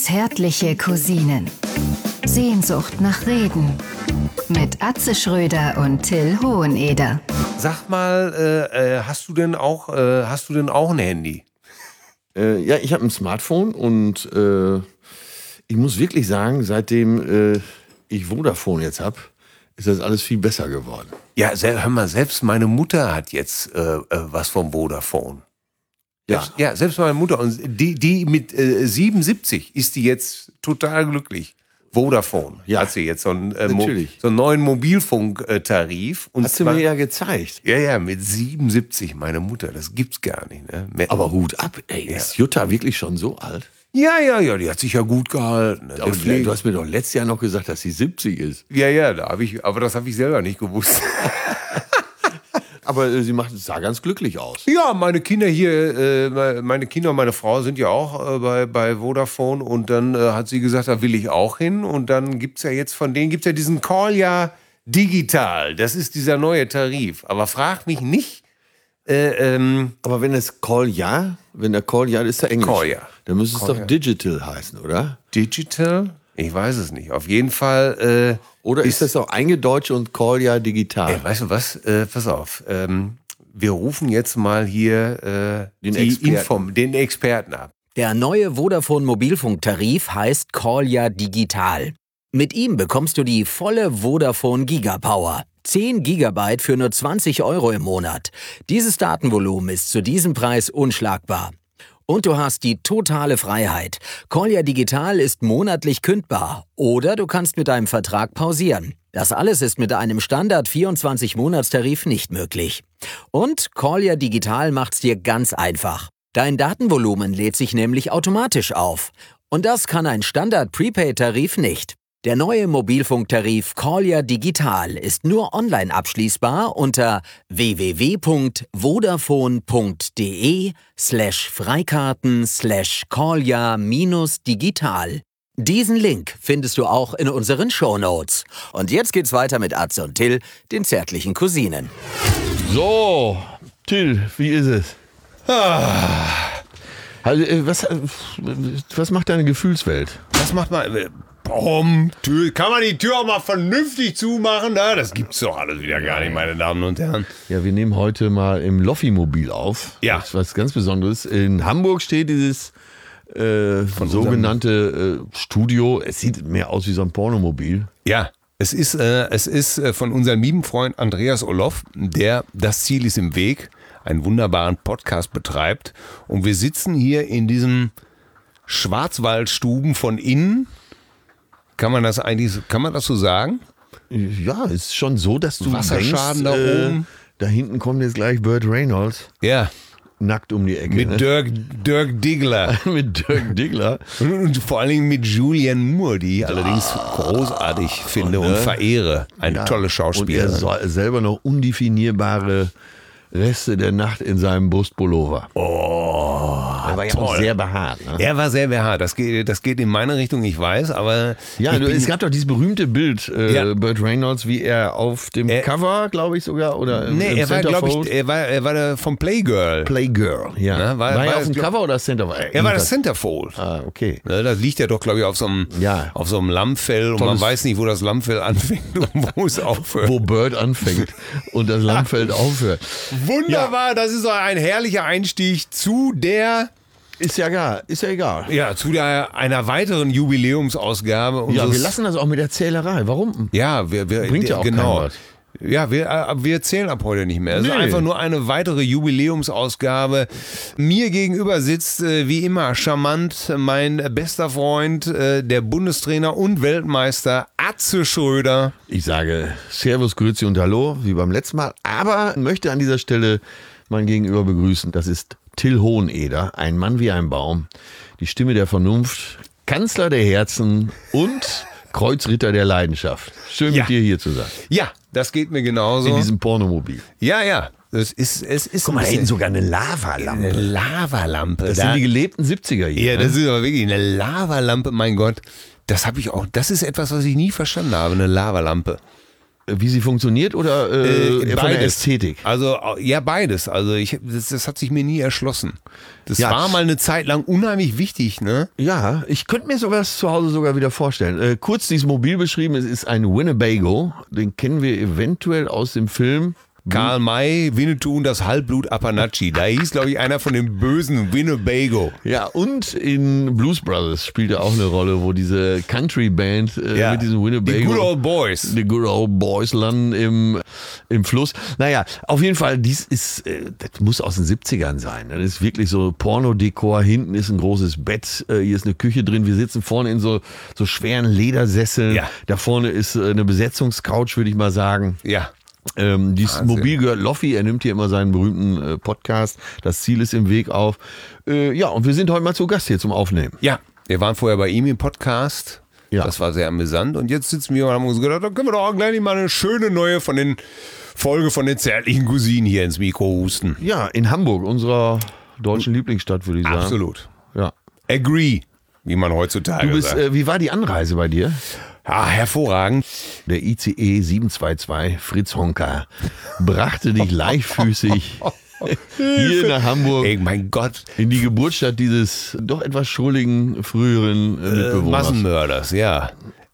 Zärtliche Cousinen. Sehnsucht nach Reden. Mit Atze Schröder und Till Hoheneder. Sag mal, hast du denn auch ein Handy? Ja, ich habe ein Smartphone und ich muss wirklich sagen, seitdem ich Vodafone jetzt habe, ist das alles viel besser geworden. Ja, hör mal, selbst meine Mutter hat jetzt was vom Vodafone. Selbst meine Mutter. Und die mit 77 ist die jetzt total glücklich. Vodafone hat sie jetzt so einen neuen Mobilfunktarif. Hat sie mir ja gezeigt. Ja, mit 77, meine Mutter, das gibt's gar nicht. Ne? Aber Hut ab, ey, ist Jutta wirklich schon so alt? Ja, die hat sich ja gut gehalten. Aber du hast mir doch letztes Jahr noch gesagt, dass sie 70 ist. Ja, aber das habe ich selber nicht gewusst. Aber sie sah ganz glücklich aus. Ja, meine Kinder und meine Frau sind ja auch bei Vodafone und dann hat sie gesagt, da will ich auch hin und dann gibt's ja jetzt von denen diesen Call Digital. Das ist dieser neue Tarif. Aber frag mich nicht. Aber wenn der Call ist der Englisch. Call Dann müsste es doch Digital heißen, oder? Digital? Ich weiß es nicht. Auf jeden Fall. Oder ist das auch eingedeutscht und Call digital? Weißt du was? Pass auf. Wir rufen jetzt mal hier den Experten ab. Der neue Vodafone Mobilfunktarif heißt Call Digital. Mit ihm bekommst du die volle Vodafone Gigapower. 10 Gigabyte für nur 20 € im Monat. Dieses Datenvolumen ist zu diesem Preis unschlagbar. Und du hast die totale Freiheit. Call Digital ist monatlich kündbar. Oder du kannst mit deinem Vertrag pausieren. Das alles ist mit einem Standard 24-Monats-Tarif nicht möglich. Und Call Digital macht's dir ganz einfach. Dein Datenvolumen lädt sich nämlich automatisch auf. Und das kann ein Standard-Prepaid-Tarif nicht. Der neue Mobilfunktarif Call Digital ist nur online abschließbar unter www.vodafone.de/Freikarten/Call-digital. Diesen Link findest du auch in unseren Shownotes. Und jetzt geht's weiter mit Atze und Till, den zärtlichen Cousinen. So, Till, wie ist es? Also, was macht deine Gefühlswelt? Was macht man? Kann man die Tür auch mal vernünftig zumachen? Na, das gibt's doch alles wieder gar nicht, meine Damen und Herren. Ja, wir nehmen heute mal im Loffi-Mobil auf. Ja. Das ist was ganz Besonderes. In Hamburg steht dieses sogenannte Studio. Es sieht mehr aus wie so ein Pornomobil. Ja, es ist von unserem lieben Freund Andreas Olof, der Das Ziel ist im Weg, einen wunderbaren Podcast betreibt. Und wir sitzen hier in diesem Schwarzwaldstuben von innen. Kann man das so sagen? Ja, ist schon so, dass du Wasserschaden denkst, da oben. Da hinten kommt jetzt gleich Burt Reynolds. Ja. Nackt um die Ecke. Mit Dirk Diggler. Mit Dirk Diggler. Und vor allen Dingen mit Julianne Moore, die ich allerdings großartig finde und verehre. Eine tolle Schauspielerin. Und er selber noch undefinierbare Reste der Nacht in seinem Brustpullover. Er war ja auch sehr behaart. Ne? Er war sehr behaart. Das geht in meine Richtung, ich weiß, aber... Ja, es gab doch dieses berühmte Bild, Burt Reynolds, wie er auf dem Cover, glaube ich sogar, oder nee, er war, glaube ich, er war der vom Playgirl. Playgirl, ja. Na, war er auf dem Cover oder Centerfold? Er war das Centerfold. Ah, okay. Na, da liegt er doch, glaube ich, auf so einem Lammfell und man weiß nicht, wo das Lammfell anfängt und wo es aufhört. Wo Burt anfängt und das Lammfell aufhört. Wunderbar, das ist so ein herrlicher Einstieg zu der... Ist ja egal. Ja, zu einer weiteren Jubiläumsausgabe. Ja, wir lassen das auch mit der Zählerei. Warum? Ja, bringt ja auch genau. keinen was. Ja, wir zählen ab heute nicht mehr. Es ist einfach nur eine weitere Jubiläumsausgabe. Mir gegenüber sitzt, wie immer, charmant mein bester Freund, der Bundestrainer und Weltmeister Atze Schröder. Ich sage Servus, Grüezi und Hallo, wie beim letzten Mal. Aber möchte an dieser Stelle mein Gegenüber begrüßen. Das ist Till Hoheneder, ein Mann wie ein Baum, die Stimme der Vernunft, Kanzler der Herzen und Kreuzritter der Leidenschaft. Schön mit dir hier zu sein. Ja, das geht mir genauso. In diesem Pornomobil. Ja. Es ist Guck mal, da hinten sogar eine Lavalampe. Eine Lavalampe. Das sind die gelebten 70er hier. Ja, das ist aber wirklich eine Lavalampe, mein Gott. Das habe ich auch. Das ist etwas, was ich nie verstanden habe, eine Lavalampe. Wie sie funktioniert oder eher von der Ästhetik? Also ja, beides. Also das hat sich mir nie erschlossen. Das war mal eine Zeit lang unheimlich wichtig, ne? Ja, ich könnte mir sowas zu Hause sogar wieder vorstellen. Kurz dieses Mobil beschrieben, es ist ein Winnebago. Den kennen wir eventuell aus dem Film Karl May, Winnetou und das Halbblut Apanachi. Da hieß, glaube ich, einer von den bösen Winnebago. Ja, und in Blues Brothers spielt er auch eine Rolle, wo diese Country-Band mit diesem Winnebago. Die Good Old Boys. Die Good Old Boys landen im Fluss. Naja, auf jeden Fall, das muss aus den 70ern sein. Das ist wirklich so Pornodekor. Hinten ist ein großes Bett. Hier ist eine Küche drin. Wir sitzen vorne in so schweren Ledersesseln. Ja. Da vorne ist eine Besetzungscouch, würde ich mal sagen. Ja. Dieses Mobil gehört Loffi, er nimmt hier immer seinen berühmten Podcast, das Ziel ist im Weg auf. Ja, und wir sind heute mal zu Gast hier zum Aufnehmen. Ja, wir waren vorher bei ihm im Podcast, das war sehr amüsant und jetzt sitzen wir und haben uns gedacht, da können wir doch auch gleich mal eine schöne neue Folge von den zärtlichen Cousinen hier ins Mikro husten. Ja, in Hamburg, unserer deutschen Lieblingsstadt, würde ich sagen. Absolut. Ja. Agree, wie man heutzutage sagt. Wie war die Anreise bei dir? Ah, hervorragend. Der ICE 722 Fritz Honka brachte dich leichtfüßig hier nach Hamburg. Ey, mein Gott. In die Geburtsstadt dieses doch etwas schrulligen früheren Mitbewohners. Massenmörders, ja.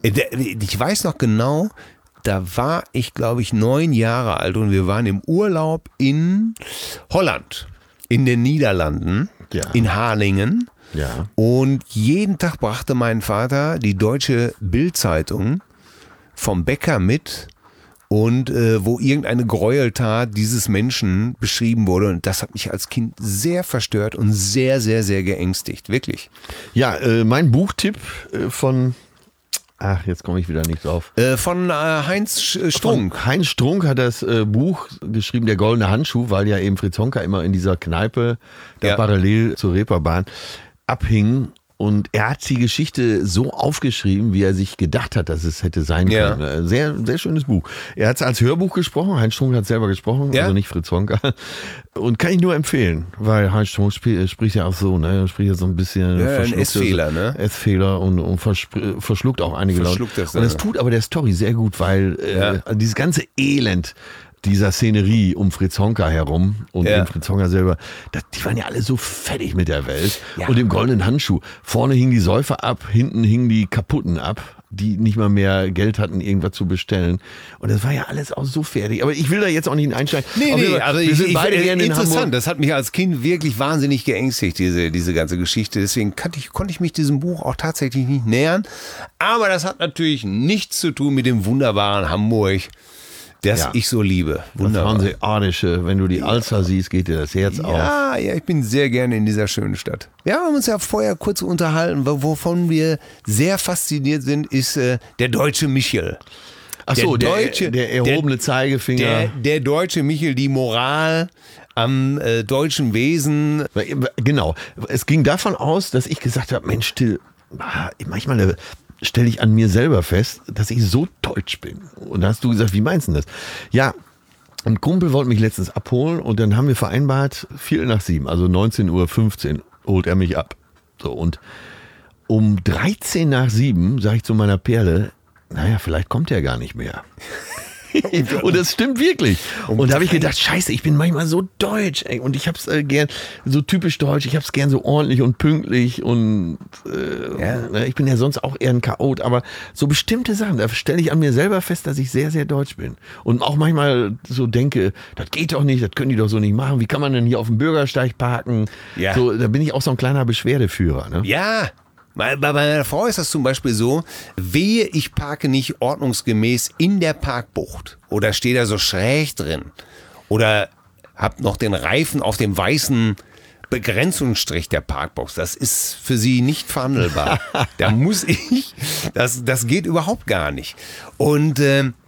Ich weiß noch genau, da war ich, glaube ich, 9 Jahre alt und wir waren im Urlaub in Holland, in den Niederlanden, in Harlingen. Ja. Und jeden Tag brachte mein Vater die deutsche Bild-Zeitung vom Bäcker mit und wo irgendeine Gräueltat dieses Menschen beschrieben wurde. Und das hat mich als Kind sehr verstört und sehr, sehr, sehr geängstigt. Wirklich. Ja, mein Buchtipp von... Ach, jetzt komme ich wieder nicht drauf. Von Heinz Strunk. Von Heinz Strunk hat das Buch geschrieben, Der goldene Handschuh, weil ja eben Fritz Honka immer in dieser Kneipe da parallel zur Reeperbahn abhing. Und er hat die Geschichte so aufgeschrieben, wie er sich gedacht hat, dass es hätte sein können. Sehr, sehr schönes Buch. Er hat es als Hörbuch gesprochen. Heinz Strunk hat es selber gesprochen, also nicht Fritz Honka. Und kann ich nur empfehlen, weil Heinz Strunk spricht ja auch so, ne? Er spricht ja so ein bisschen ein S-Fehler, ne? S-Fehler und verschluckt auch einige Leute. Und das tut aber der Story sehr gut, weil dieses ganze Elend dieser Szenerie um Fritz Honka herum und den Fritz Honka selber, die waren ja alle so fertig mit der Welt. Ja. Und im goldenen Handschuh. Vorne hingen die Säufer ab, hinten hingen die Kaputten ab, die nicht mal mehr Geld hatten, irgendwas zu bestellen. Und das war ja alles auch so fertig. Aber ich will da jetzt auch nicht einsteigen. Nee, also wir sind beide gerne in Hamburg. Das hat mich als Kind wirklich wahnsinnig geängstigt, diese ganze Geschichte. Deswegen konnte ich mich diesem Buch auch tatsächlich nicht nähern. Aber das hat natürlich nichts zu tun mit dem wunderbaren Hamburg, das ich so liebe. Wunderbar. Das Hanseatische, wenn du die Alster siehst, geht dir das Herz auf. Ja, ich bin sehr gerne in dieser schönen Stadt. Wir haben uns ja vorher kurz unterhalten, wovon wir sehr fasziniert sind, ist der deutsche Michel. Ach so, der erhobene Zeigefinger. Der deutsche Michel, die Moral am deutschen Wesen. Genau. Es ging davon aus, dass ich gesagt habe, Mensch, Till, manchmal stelle ich an mir selber fest, dass ich so deutsch bin. Und da hast du gesagt, wie meinst du das? Ja, ein Kumpel wollte mich letztens abholen und dann haben wir vereinbart, 6:45, also 19:15 Uhr holt er mich ab. So, und um 6:13 sage ich zu meiner Perle, naja, vielleicht kommt er gar nicht mehr. Und das stimmt wirklich. Und da habe ich gedacht, scheiße, ich bin manchmal so deutsch. Ey. Und ich habe es gern so typisch deutsch. Ich habe es gern so ordentlich und pünktlich. Und ich bin ja sonst auch eher ein Chaot. Aber so bestimmte Sachen, da stelle ich an mir selber fest, dass ich sehr, sehr deutsch bin. Und auch manchmal so denke, das geht doch nicht, das können die doch so nicht machen. Wie kann man denn hier auf dem Bürgersteig parken? Ja. So, da bin ich auch so ein kleiner Beschwerdeführer. Ne? Ja. Bei meiner Frau ist das zum Beispiel so, wehe, ich parke nicht ordnungsgemäß in der Parkbucht oder stehe da so schräg drin oder hab noch den Reifen auf dem weißen Begrenzungsstrich der Parkbox. Das ist für sie nicht verhandelbar. Da muss ich, das geht überhaupt gar nicht. Und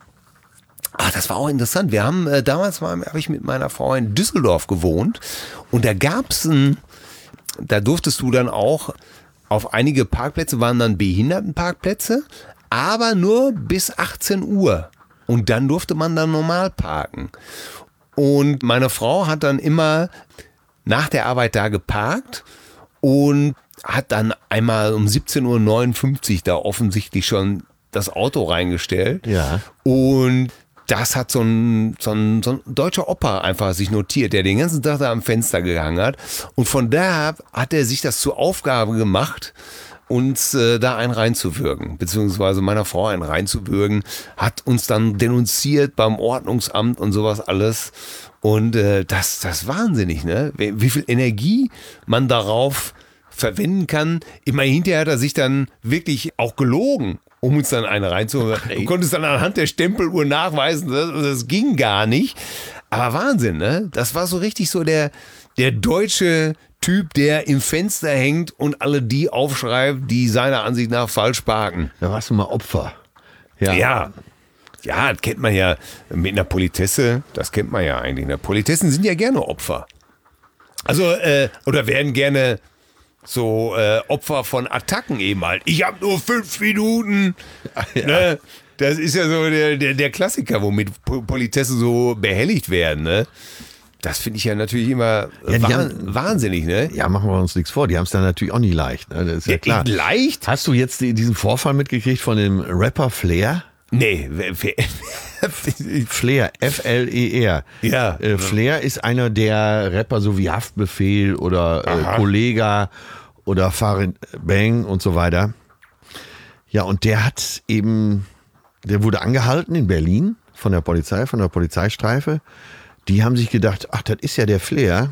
das war auch interessant. Wir haben damals habe ich mit meiner Frau in Düsseldorf gewohnt und da durftest du dann auch auf einige Parkplätze waren dann Behindertenparkplätze, aber nur bis 18 Uhr. Und dann durfte man dann normal parken. Und meine Frau hat dann immer nach der Arbeit da geparkt und hat dann einmal um 17:59 Uhr da offensichtlich schon das Auto reingestellt. Ja. Und das hat so ein deutscher Opa einfach sich notiert, der den ganzen Tag da am Fenster gehangen hat. Und von da hat er sich das zur Aufgabe gemacht, uns da einen reinzuwürgen, beziehungsweise meiner Frau einen reinzuwürgen, hat uns dann denunziert beim Ordnungsamt und sowas alles. Und das ist wahnsinnig, ne? Wie viel Energie man darauf verwenden kann. Immer hinterher hat er sich dann wirklich auch gelogen, um uns dann eine reinzuholen. Du konntest dann anhand der Stempeluhr nachweisen, das ging gar nicht. Aber Wahnsinn, ne? Das war so richtig so der deutsche Typ, der im Fenster hängt und alle die aufschreibt, die seiner Ansicht nach falsch parken. Da warst du mal Opfer. Ja, das kennt man ja mit einer Politesse, das kennt man ja eigentlich. Ne? Politessen sind ja gerne Opfer. Also, oder werden gerne so Opfer von Attacken eben halt. Ich habe nur 5 Minuten. Ja. Ne? Das ist ja so der Klassiker, womit Politessen so behelligt werden. Ne? Das finde ich ja natürlich immer wahnsinnig, ne? Ja, machen wir uns nichts vor. Die haben es dann natürlich auch nicht leicht. Ne? Das ist ja klar. Leicht? Hast du jetzt diesen Vorfall mitgekriegt von dem Rapper Flair? Nee. Flair, F-L-E-R. Ja. Flair ist einer der Rapper, so wie Haftbefehl oder Kollega oder Farid Bang und so weiter. Ja, und der wurde angehalten in Berlin von der Polizei, von der Polizeistreife. Die haben sich gedacht, ach, das ist ja der Flair.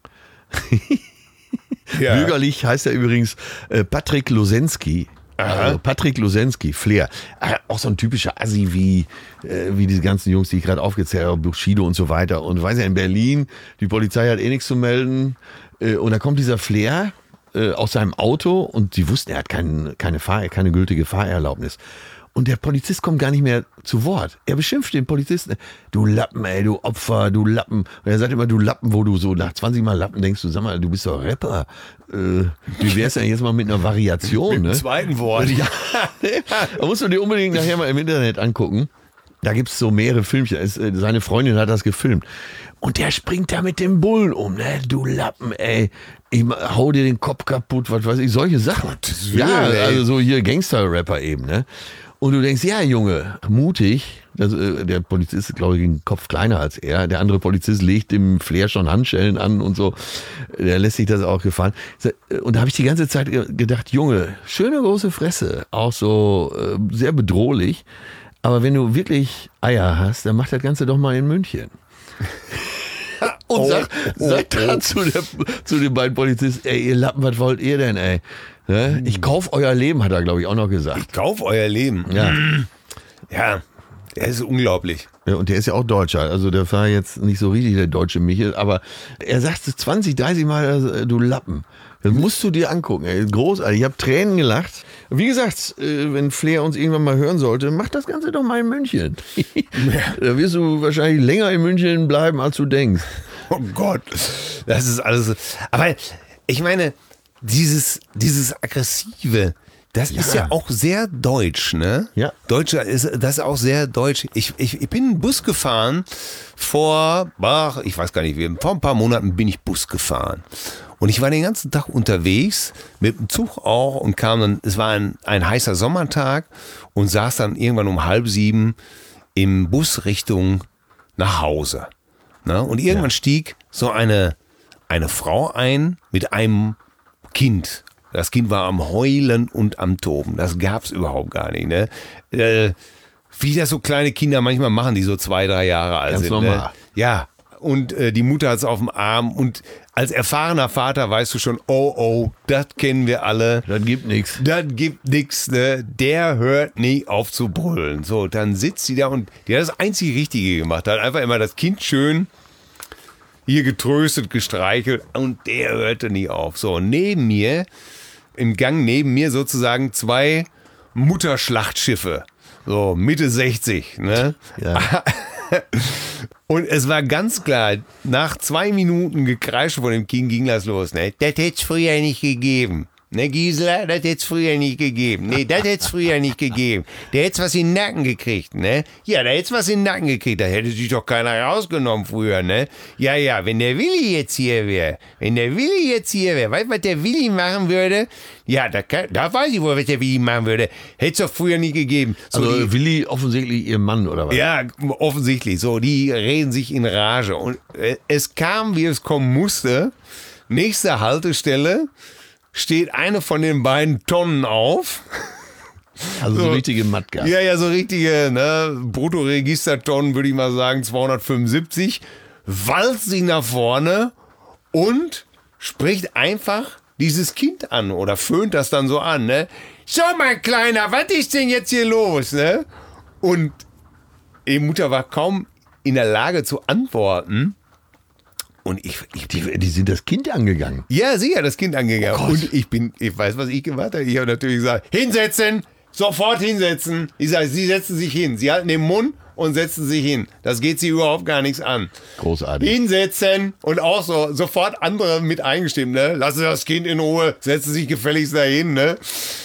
Ja. Bürgerlich heißt er übrigens Patrick Losensky. Also Patrick Losensky, Flair. Auch so ein typischer Assi wie diese ganzen Jungs, die ich gerade aufgezählt habe, Bushido und so weiter. Und weiß ja, in Berlin, die Polizei hat nichts zu melden. Und da kommt dieser Flair aus seinem Auto und die wussten, er hat keine gültige Fahrerlaubnis. Und der Polizist kommt gar nicht mehr zu Wort. Er beschimpft den Polizisten. Du Lappen, ey, du Opfer, du Lappen. Und er sagt immer, du Lappen, wo du so nach 20 Mal Lappen denkst, du sag mal, du bist doch Rapper. Wie wär's denn jetzt mal mit einer Variation? Mit dem zweiten Wort. Ja, da musst du dir unbedingt nachher mal im Internet angucken. Da gibt's so mehrere Filmchen. Seine Freundin hat das gefilmt. Und der springt da mit dem Bullen um, ne? Du Lappen, ey. Ich hau dir den Kopf kaputt, was weiß ich, solche Sachen. Ja, also so hier Gangster-Rapper eben, ne? Und du denkst, ja, Junge, mutig. Der Polizist ist, glaube ich, einen Kopf kleiner als er. Der andere Polizist legt dem Flair schon Handschellen an und so. Der lässt sich das auch gefallen. Und da habe ich die ganze Zeit gedacht, Junge, schöne große Fresse. Auch so sehr bedrohlich. Aber wenn du wirklich Eier hast, dann mach das Ganze doch mal in München. Und sagt dann zu den beiden Polizisten, ey, ihr Lappen, was wollt ihr denn, ey? Ich kauf euer Leben, hat er, glaube ich, auch noch gesagt. Ich kauf euer Leben? Ja. Ja, der ist unglaublich. Ja, und der ist ja auch Deutscher. Also der war jetzt nicht so richtig der deutsche Michel, aber er sagt 20, 30 Mal, du Lappen. Das musst du dir angucken, ey. Großartig. Ich habe Tränen gelacht. Wie gesagt, wenn Flair uns irgendwann mal hören sollte, mach das Ganze doch mal in München. Da wirst du wahrscheinlich länger in München bleiben, als du denkst. Oh Gott, das ist alles. Aber ich meine, dieses Aggressive, das ist ja auch sehr deutsch, ne? Ja. Das ist auch sehr deutsch. Ich bin einen Bus gefahren vor ein paar Monaten bin ich Bus gefahren. Und ich war den ganzen Tag unterwegs, mit dem Zug auch, und kam dann, es war ein heißer Sommertag und saß dann irgendwann um 6:30 im Bus Richtung nach Hause. Na? Und irgendwann stieg so eine Frau ein mit einem Kind. Das Kind war am Heulen und am Toben. Das gab's überhaupt gar nicht. Ne? Wie das so kleine Kinder manchmal machen, die so 2, 3 Jahre alt sind. Normal. Ne? Ja, und die Mutter hat's auf dem Arm. Und als erfahrener Vater weißt du schon, oh, das kennen wir alle. Das gibt nichts. Das gibt nichts, ne? Der hört nie auf zu brüllen. So, dann sitzt sie da und die hat das einzig Richtige gemacht. Hat einfach immer das Kind schön hier getröstet, gestreichelt und der hörte nie auf. So, neben mir, im Gang neben mir sozusagen 2 Mutterschlachtschiffe. So, Mitte 60, ne? Ja. Und es war ganz klar, nach 2 Minuten Gekreische von dem Kind ging das los, ne? Das hätte es früher nicht gegeben. Ne, Gisela, das hätte es früher nicht gegeben. Nee, das hätte es früher nicht gegeben. Der hätte was in den Nacken gekriegt, ne? Ja, da hätte was in den Nacken gekriegt. Da hätte sich doch keiner rausgenommen früher, ne? Ja, wenn der Willi jetzt hier wäre. Weißt du, was der Willi machen würde? Ja, da weiß ich wohl, was der Willi machen würde. Hätte es doch früher nicht gegeben. So also Willi offensichtlich ihr Mann, oder was? Ja, offensichtlich. So, die reden sich in Rage. Und es kam, wie es kommen musste. Nächste Haltestelle steht eine von den beiden Tonnen auf. Also so richtige Matka. Ja, so richtige Bruttoregistertonnen, würde ich mal sagen, 275. Walzt sich nach vorne und spricht einfach dieses Kind an oder föhnt das dann so an. Ne? So, mein Kleiner, was ist denn jetzt hier los? Ne? Und die Mutter war kaum in der Lage zu antworten. Und die sind das Kind angegangen. Ja, sicher, das Kind angegangen. Oh und ich weiß, was ich gemacht habe. Ich habe natürlich gesagt, hinsetzen, sofort hinsetzen. Ich sage, Sie setzen sich hin. Sie halten den Mund und setzen sich hin. Das geht Sie überhaupt gar nichts an. Großartig. Hinsetzen und auch sofort andere mit eingestimmt. Ne? Lassen Sie das Kind in Ruhe, setzen Sie sich gefälligst dahin. Ne?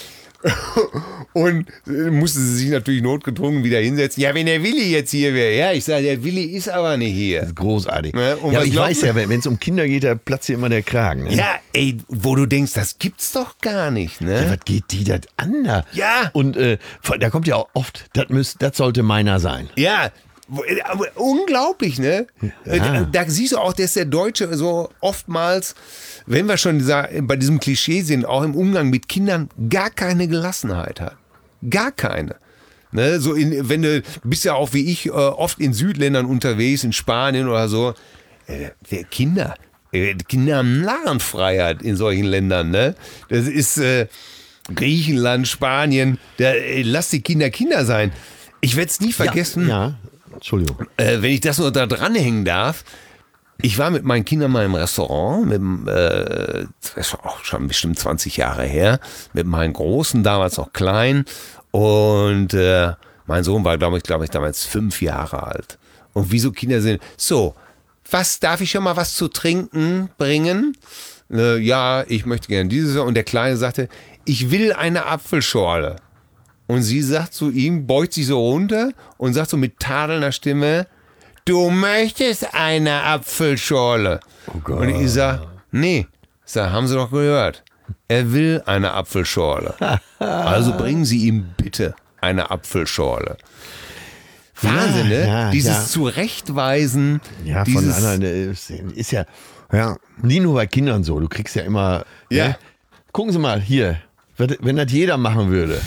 Und musste sie sich natürlich notgedrungen wieder hinsetzen. Ja, wenn der Willi jetzt hier wäre. Ja, ich sage, der Willi ist aber nicht hier. Das ist großartig. Ja, aber ich weiß ja, wenn es um Kinder geht, da platzt hier immer der Kragen. Ne? Ja, ey, wo du denkst, das gibt's doch gar nicht. Ne? Ja, was geht die das an da? Ja. Und da kommt ja auch oft, das sollte meiner sein. Ja, aber unglaublich, ne? Ja. Da siehst du auch, dass der Deutsche so oftmals, wenn wir schon bei diesem Klischee sind, auch im Umgang mit Kindern gar keine Gelassenheit hat. Gar keine. Ne? So wenn du bist ja auch wie ich oft in Südländern unterwegs, in Spanien oder so. Kinder haben Narrenfreiheit in solchen Ländern. Ne? Das ist Griechenland, Spanien. Lass die Kinder sein. Ich werde es nie vergessen. Ja. Entschuldigung. Wenn ich das nur da dranhängen darf. Ich war mit meinen Kindern mal im Restaurant, das ist auch schon bestimmt 20 Jahre her, mit meinen Großen, damals noch klein. Und mein Sohn war, glaube ich, damals 5 Jahre alt. Und wie so Kinder sind, so, darf ich schon mal was zu trinken bringen? Ja, ich möchte gerne dieses. Und der Kleine sagte, ich will eine Apfelschorle. Und sie sagt zu ihm, beugt sich so runter und sagt so mit tadelnder Stimme, du möchtest eine Apfelschorle. Oh Gott. Und ich sag, nee, haben Sie doch gehört. Er will eine Apfelschorle. Also bringen Sie ihm bitte eine Apfelschorle. Wahnsinn, ne? Ja, dieses Zurechtweisen. Ja, dieses, von anderen ist ja nie nur bei Kindern so. Du kriegst ja immer. Ja. Ne? Gucken Sie mal hier, wenn das jeder machen würde.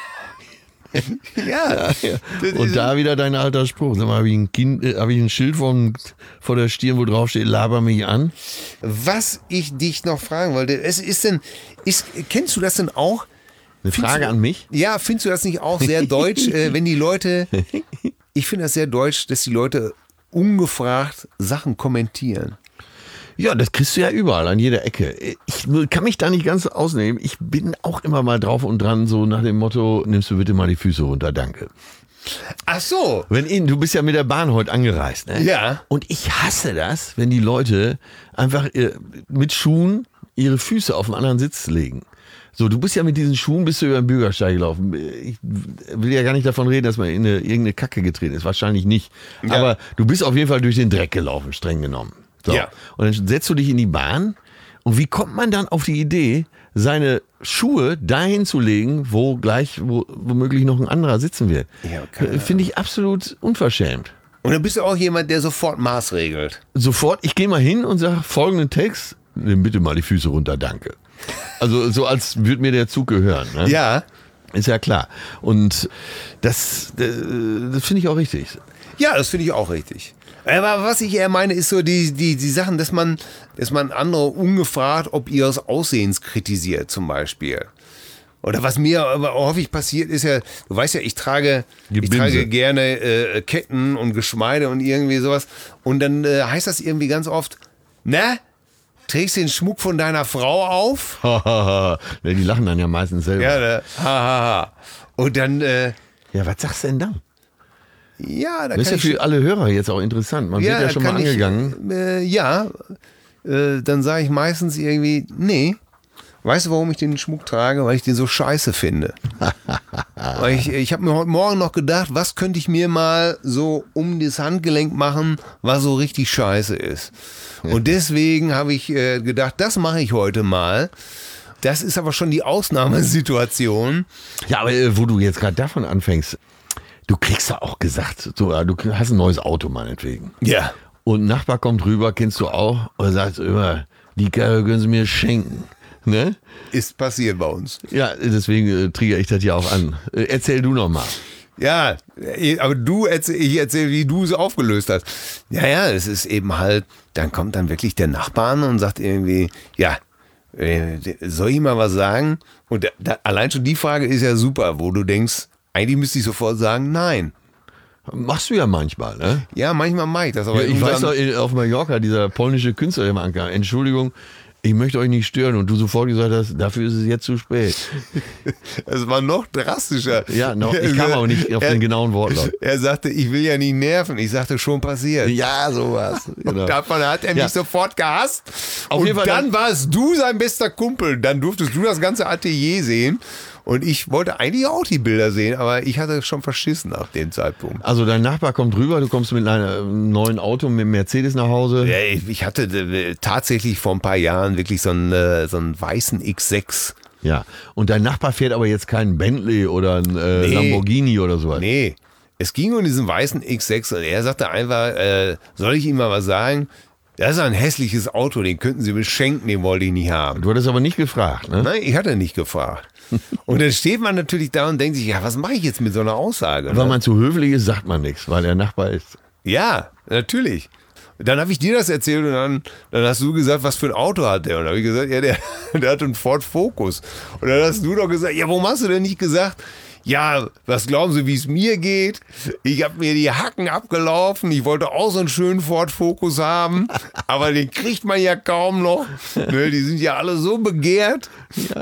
Ja. Und da wieder dein alter Spruch. Sag mal, habe ich ein Schild vor der Stirn, wo drauf steht, laber mich an? Was ich dich noch fragen wollte, kennst du das denn auch? Eine Frage an mich? Ja, findest du das nicht auch sehr deutsch, wenn die Leute, ich finde das sehr deutsch, dass die Leute ungefragt Sachen kommentieren. Ja, das kriegst du ja überall, an jeder Ecke. Ich kann mich da nicht ganz ausnehmen. Ich bin auch immer mal drauf und dran, so nach dem Motto, nimmst du bitte mal die Füße runter, danke. Ach so. Du bist ja mit der Bahn heute angereist, ne? Ja. Und ich hasse das, wenn die Leute einfach mit Schuhen ihre Füße auf einen anderen Sitz legen. So, du bist ja mit diesen Schuhen bist du über den Bürgersteig gelaufen. Ich will ja gar nicht davon reden, dass man in irgendeine Kacke getreten ist. Wahrscheinlich nicht. Ja. Aber du bist auf jeden Fall durch den Dreck gelaufen, streng genommen. So. Ja. Und dann setzt du dich in die Bahn. Und wie kommt man dann auf die Idee, seine Schuhe dahin zu legen, wo womöglich noch ein anderer sitzen wird? Ja, finde ich absolut unverschämt. Und dann bist du auch jemand, der sofort maßregelt. Sofort, ich gehe mal hin und sage folgenden Text, nimm bitte mal die Füße runter, danke. Also so als würde mir der Zug gehören. Ne? Ja. Ist ja klar. Und das finde ich auch richtig. Ja, das finde ich auch richtig. Aber was ich eher meine, ist so die Sachen, dass man andere ungefragt ob ihres Aussehens kritisiert zum Beispiel. Oder was mir aber häufig passiert ist ja, du weißt ja, ich trage gerne Ketten und Geschmeide und irgendwie sowas. Und dann heißt das irgendwie ganz oft, na, trägst du den Schmuck von deiner Frau auf? Die lachen dann ja meistens selber. Ja, ha. Und dann... ja, was sagst du denn dann? Ja, da das ist ja für alle Hörer jetzt auch interessant. Man wird ja schon mal angegangen. Dann sage ich meistens irgendwie, nee. weißt du, warum ich den Schmuck trage? Weil ich den so scheiße finde. Weil ich habe mir heute Morgen noch gedacht, was könnte ich mir mal so um das Handgelenk machen, was so richtig scheiße ist. Und deswegen habe ich gedacht, das mache ich heute mal. Das ist aber schon die Ausnahmesituation. Ja, aber wo du jetzt gerade davon anfängst, du kriegst ja auch gesagt, so, du hast ein neues Auto meinetwegen. Ja. Und ein Nachbar kommt rüber, kennst du auch, und sagt immer, die Karre können sie mir schenken. Ne? Ist passiert bei uns. Ja, deswegen triggere ich das ja auch an. Erzähl du noch mal. Ja, aber ich erzähle, wie du es aufgelöst hast. Ja, es ist eben halt, dann kommt dann wirklich der Nachbar an und sagt irgendwie, ja, soll ich mal was sagen? Und allein schon die Frage ist ja super, wo du denkst, eigentlich müsste ich sofort sagen, nein. Machst du ja manchmal, ne? Ja, manchmal mache ich das. Aber ja, ich weiß doch, auf Mallorca, dieser polnische Künstler im Anker, Entschuldigung, ich möchte euch nicht stören, und du sofort gesagt hast, dafür ist es jetzt zu spät. Es war noch drastischer. Ja, ich kam aber nicht auf den genauen Wortlaut. Er sagte, ich will ja nicht nerven. Ich sagte, schon passiert. Ja, sowas. Genau. Und davon hat er mich sofort gehasst. Auf jeden Fall dann warst du sein bester Kumpel. Dann durftest du das ganze Atelier sehen. Und ich wollte eigentlich auch die Bilder sehen, aber ich hatte schon verschissen ab dem Zeitpunkt. Also dein Nachbar kommt rüber, du kommst mit einem neuen Auto, mit einem Mercedes nach Hause. Ja, ich hatte tatsächlich vor ein paar Jahren wirklich so einen weißen X6. Ja, und dein Nachbar fährt aber jetzt keinen Bentley oder einen Lamborghini oder sowas. Nee, es ging um diesen weißen X6 und er sagte einfach, soll ich ihm mal was sagen? Das ist ein hässliches Auto, den könnten Sie mir schenken, den wollte ich nicht haben. Du hattest aber nicht gefragt, ne? Nein, ich hatte nicht gefragt. Und dann steht man natürlich da und denkt sich, ja, was mache ich jetzt mit so einer Aussage? Weil man zu höflich ist, sagt man nichts, weil der Nachbar ist. Ja, natürlich. Dann habe ich dir das erzählt und dann hast du gesagt, was für ein Auto hat der? Und dann habe ich gesagt, ja, der hat einen Ford Focus. Und dann hast du doch gesagt, ja, warum hast du denn nicht gesagt, ja, was glauben Sie, wie es mir geht? Ich habe mir die Hacken abgelaufen. Ich wollte auch so einen schönen Ford Focus haben, aber den kriegt man ja kaum noch. Ne, die sind ja alle so begehrt. Ja.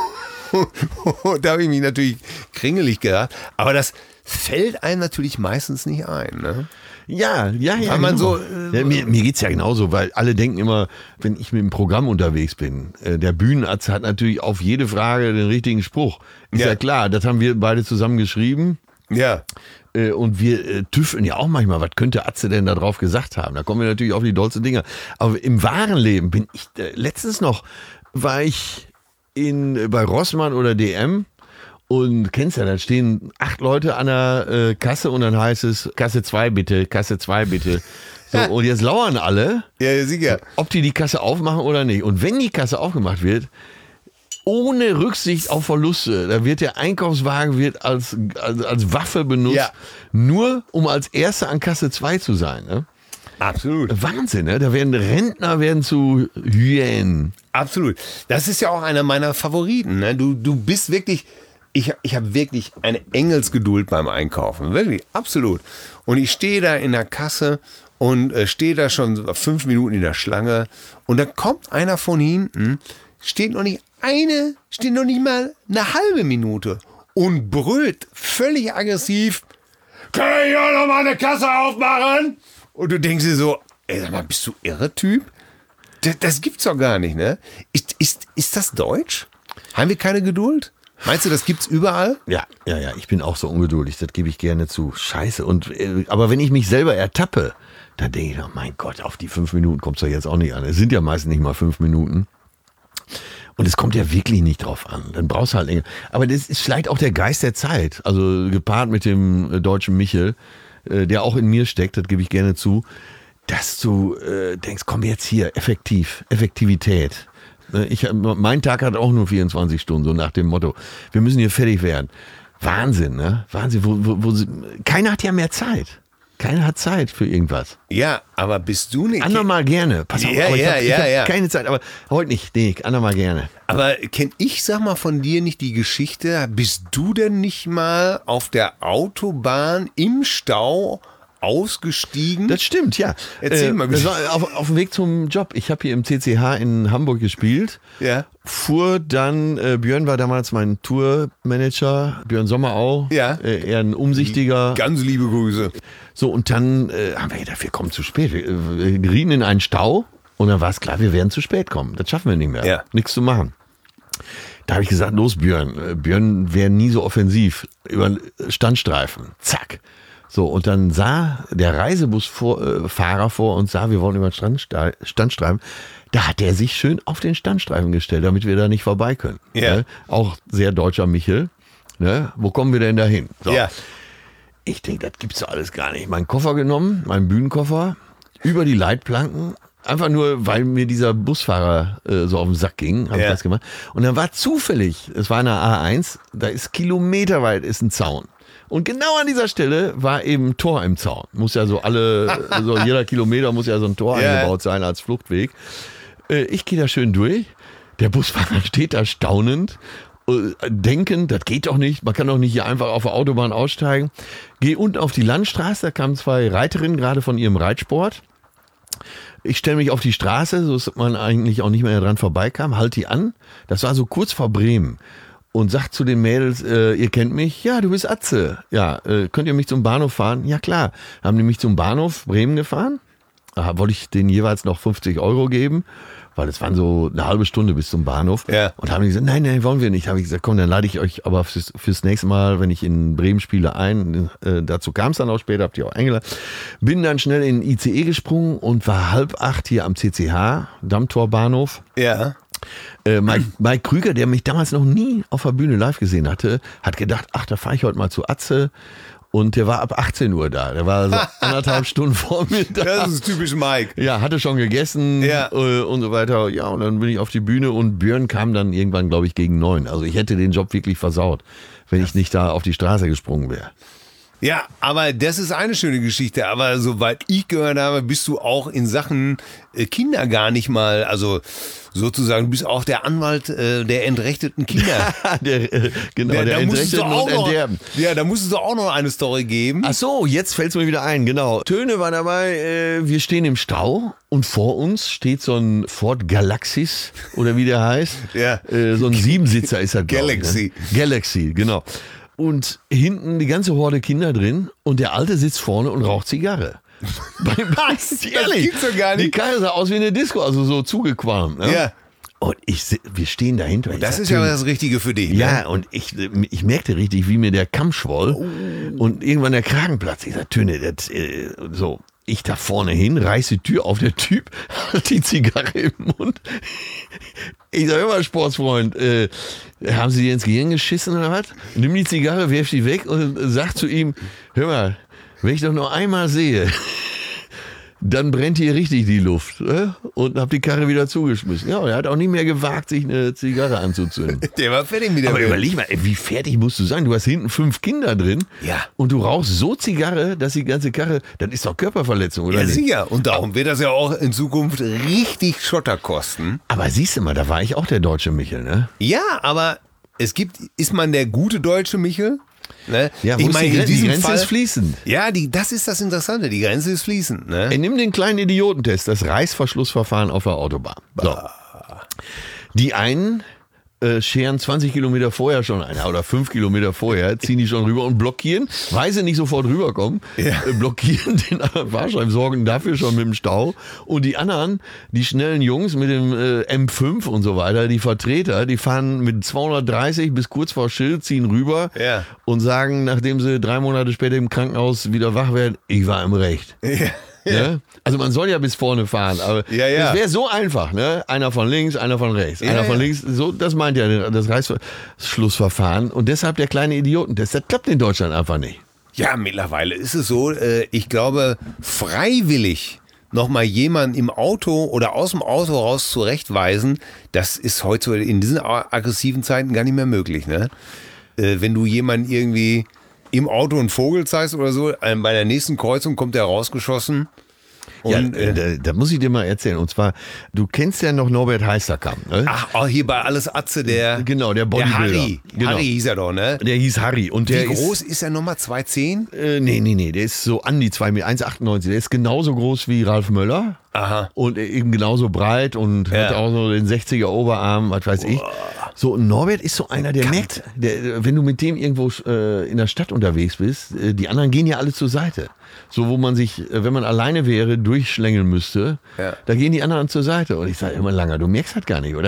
Da habe ich mich natürlich kringelig gedacht. Aber das fällt einem natürlich meistens nicht ein. Ne? Ja. Weil man genau. so, mir geht's ja genauso, weil alle denken immer, wenn ich mit dem Programm unterwegs bin, der Bühnenarzt hat natürlich auf jede Frage den richtigen Spruch. Ist ja klar, das haben wir beide zusammen geschrieben. Ja. Und wir tüfteln ja auch manchmal, was könnte Atze denn da drauf gesagt haben? Da kommen wir natürlich auf die dollsten Dinger. Aber im wahren Leben bin ich, letztens noch war ich bei Rossmann oder DM. Und kennst ja, da stehen 8 Leute an der Kasse und dann heißt es, Kasse 2 bitte, Kasse 2 bitte. So, und jetzt lauern alle, Ja, sicher. ob die Kasse aufmachen oder nicht. Und wenn die Kasse aufgemacht wird, ohne Rücksicht auf Verluste, da wird der Einkaufswagen als Waffe benutzt, nur um als Erster an Kasse 2 zu sein. Ne? Absolut. Wahnsinn, ne? Da werden Rentner zu Hyänen. Absolut. Das ist ja auch einer meiner Favoriten. Ne? Du bist wirklich... Ich habe wirklich eine Engelsgeduld beim Einkaufen. Wirklich, absolut. Und ich stehe da in der Kasse und stehe da schon 5 Minuten in der Schlange. Und dann kommt einer von hinten, steht noch nicht mal eine halbe Minute und brüllt völlig aggressiv: Kann ich auch noch mal eine Kasse aufmachen? Und du denkst dir so, ey, sag mal, bist du irre, Typ? Das gibt's doch gar nicht, ne? Ist das deutsch? Haben wir keine Geduld? Meinst du, das gibt's überall? Ja, ich bin auch so ungeduldig, das gebe ich gerne zu. Scheiße. Aber wenn ich mich selber ertappe, dann denke ich, oh mein Gott, auf die 5 Minuten kommt es ja jetzt auch nicht an. Es sind ja meistens nicht mal 5 Minuten. Und es kommt ja wirklich nicht drauf an. Dann brauchst du halt länger. Aber das ist vielleicht auch der Geist der Zeit. Also gepaart mit dem deutschen Michel, der auch in mir steckt, das gebe ich gerne zu, dass du denkst, komm jetzt hier, Effektivität. Mein Tag hat auch nur 24 Stunden, so nach dem Motto, wir müssen hier fertig werden. Wahnsinn, ne? Wahnsinn. Keiner hat ja mehr Zeit. Keiner hat Zeit für irgendwas. Ja, aber bist du nicht... Andermal gerne. Pass auf, ich hab keine Zeit, aber heute nicht. Nee, andermal gerne. Aber sag mal von dir nicht die Geschichte, bist du denn nicht mal auf der Autobahn im Stau ausgestiegen? Das stimmt, ja. Erzähl mal bitte. Das war auf dem Weg zum Job. Ich habe hier im CCH in Hamburg gespielt. Ja. Fuhr dann, Björn war damals mein Tourmanager, Björn Sommerau. Ja. Er ein umsichtiger. Ganz liebe Grüße. So, und dann haben wir gedacht, wir kommen zu spät. Wir gerieten in einen Stau und dann war es klar, wir werden zu spät kommen. Das schaffen wir nicht mehr. Ja. Nichts zu machen. Da habe ich gesagt, los Björn. Björn wäre nie so offensiv. Über Standstreifen. Zack. So, und dann sah der Reisebusfahrer vor uns, wir wollen über den Standstreifen. Da hat er sich schön auf den Standstreifen gestellt, damit wir da nicht vorbei können. Ja. Ne? Auch sehr deutscher Michel. Ne? Wo kommen wir denn da hin? So. Ja. Ich denke, das gibt's doch alles gar nicht. Meinen Koffer genommen, meinen Bühnenkoffer, über die Leitplanken. Einfach nur, weil mir dieser Busfahrer so auf den Sack ging, habe ich das gemacht. Und dann war zufällig, es war eine A1, da ist kilometerweit ist ein Zaun. Und genau an dieser Stelle war eben ein Tor im Zaun. Muss ja so jeder Kilometer muss ja so ein Tor eingebaut sein als Fluchtweg. Ich gehe da schön durch. Der Busfahrer steht da staunend, denkend, das geht doch nicht. Man kann doch nicht hier einfach auf der Autobahn aussteigen. Gehe unten auf die Landstraße, da kamen 2 Reiterinnen gerade von ihrem Reitsport. Ich stelle mich auf die Straße, so dass man eigentlich auch nicht mehr dran vorbeikam, halte die an. Das war so kurz vor Bremen. Und sagt zu den Mädels, ihr kennt mich? Ja, du bist Atze. Ja, könnt ihr mich zum Bahnhof fahren? Ja, klar. Haben die mich zum Bahnhof Bremen gefahren. Da wollte ich denen jeweils noch 50 € geben, weil es waren so eine halbe Stunde bis zum Bahnhof. Ja. Und haben die gesagt, nein, wollen wir nicht. Habe ich gesagt, komm, dann lade ich euch aber fürs nächste Mal, wenn ich in Bremen spiele, ein. Dazu kam es dann auch später, habt ihr auch eingeladen. Bin dann schnell in den ICE gesprungen und war 7:30 hier am CCH, Dammtorbahnhof. Ja. Mike Krüger, der mich damals noch nie auf der Bühne live gesehen hatte, hat gedacht, da fahre ich heute mal zu Atze. Und der war ab 18 Uhr da. Der war so 1,5 Stunden vor mir da. Das ist typisch Mike. Ja, hatte schon gegessen und so weiter. Ja, und dann bin ich auf die Bühne und Björn kam dann irgendwann, glaube ich, gegen 9. Also ich hätte den Job wirklich versaut, wenn ich nicht da auf die Straße gesprungen wäre. Ja, aber das ist eine schöne Geschichte. Aber soweit ich gehört habe, bist du auch in Sachen Kinder gar nicht mal, also sozusagen, du bist auch der Anwalt der entrechteten Kinder. der Entrechteten und Enterben. Ja, da musst du auch noch eine Story geben. Ach so, jetzt fällt es mir wieder ein, genau. Töne war dabei, wir stehen im Stau und vor uns steht so ein Ford Galaxis oder wie der heißt. Ja. So ein 7-Sitzer ist das. Galaxy. Ne? Galaxy, genau. Und hinten die ganze Horde Kinder drin und der Alte sitzt vorne und raucht Zigarre. Was? Das gibt's doch gar nicht. Die Karre sah aus wie eine Disco, also so zugequalmt. Ne? Ja. Und wir stehen dahinter. Und das ist ja das Richtige für dich. Ja, ne? Und ich merkte richtig, wie mir der Kamm schwoll und irgendwann der Kragen platzt. Ich sag, Töne, so. Ich da vorne hin, reiß die Tür auf, der Typ hat die Zigarre im Mund. Ich sag immer, Sportsfreund, haben Sie dir ins Gehirn geschissen oder was? Nimm die Zigarre, werf sie weg und sag zu ihm, hör mal, wenn ich doch noch einmal sehe, dann brennt hier richtig die Luft. Und hab die Karre wieder zugeschmissen. Ja, er hat auch nicht mehr gewagt, sich eine Zigarre anzuzünden. Der war fertig mit der Aber überleg mal, wie fertig musst du sein? Du hast hinten 5 Kinder drin. Ja. Und du rauchst so Zigarre, dass die ganze Karre, das ist doch Körperverletzung, oder? Ja, nicht? sicher. Und darum wird das ja auch in Zukunft richtig Schotter kosten. Aber siehst du mal, da war ich auch der deutsche Michel, ne? Ja, aber ist man der gute deutsche Michel? Ne? Ja, ich meine, die Grenze ist fließend. Ja, das ist das Interessante. Die Grenze ist fließend. Ne? Nimm den kleinen Idiotentest, das Reißverschlussverfahren auf der Autobahn. So. Die einen scheren 20 Kilometer vorher schon einer oder 5 Kilometer vorher, ziehen die schon rüber und blockieren, weil sie nicht sofort rüberkommen, blockieren den Fahrschein, sorgen dafür schon mit dem Stau. Und die anderen, die schnellen Jungs mit dem M5 und so weiter, die Vertreter, die fahren mit 230 bis kurz vor Schild, ziehen rüber und sagen, nachdem sie 3 Monate später im Krankenhaus wieder wach werden, ich war im Recht. Ja. Ne? Also man soll ja bis vorne fahren, aber es wäre so einfach, ne? Einer von links, einer von rechts, einer von links, so, das meint ja das Reißverschlussverfahren und deshalb der kleine Idiotentest, das klappt in Deutschland einfach nicht. Ja, mittlerweile ist es so, ich glaube, freiwillig nochmal jemanden im Auto oder aus dem Auto raus zurechtweisen, das ist heute in diesen aggressiven Zeiten gar nicht mehr möglich, ne? Wenn du jemanden irgendwie im Auto einen Vogel zeigst oder so, bei der nächsten Kreuzung kommt der rausgeschossen. Und, da muss ich dir mal erzählen. Und zwar, du kennst ja noch Norbert Heisterkamp, ne? Ach, hier bei Alles Atze, der Bodybuilder. Harry. Genau. Harry hieß er doch, ne? Der hieß Harry. Und wie groß ist er nochmal? 2,10? Nee, der ist so an die 2 Meter, 1,98. Der ist genauso groß wie Ralf Möller. Aha. Und eben genauso breit und hat auch so den 60er Oberarm, was weiß ich. So, und Norbert ist so einer, der merkt, wenn du mit dem irgendwo in der Stadt unterwegs bist, die anderen gehen ja alle zur Seite. So, wo man sich, wenn man alleine wäre, durchschlängeln müsste, da gehen die anderen zur Seite. Und ich sage immer, Langer, du merkst halt gar nicht, oder?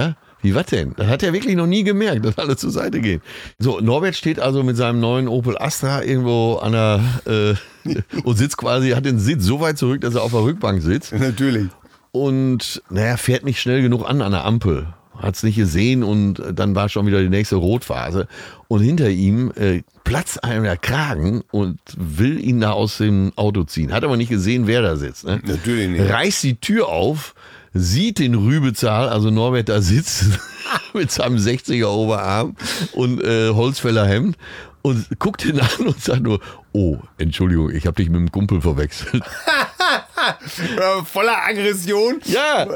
Wie, was denn? Das hat er wirklich noch nie gemerkt, dass alle zur Seite gehen. So, Norbert steht also mit seinem neuen Opel Astra irgendwo an der und sitzt quasi, hat den Sitz so weit zurück, dass er auf der Rückbank sitzt. Natürlich. Und fährt nicht schnell genug an der Ampel. Hat es nicht gesehen und dann war schon wieder die nächste Rotphase. Und hinter ihm platzt einem der Kragen und will ihn da aus dem Auto ziehen. Hat aber nicht gesehen, wer da sitzt. Ne? Natürlich nicht. Reißt die Tür auf, sieht den Rübezahl, also Norbert da sitzt mit seinem 60er Oberarm und Holzfäller Hemd und guckt ihn an und sagt nur, oh, Entschuldigung, ich habe dich mit dem Kumpel verwechselt. Voller Aggression. Ja.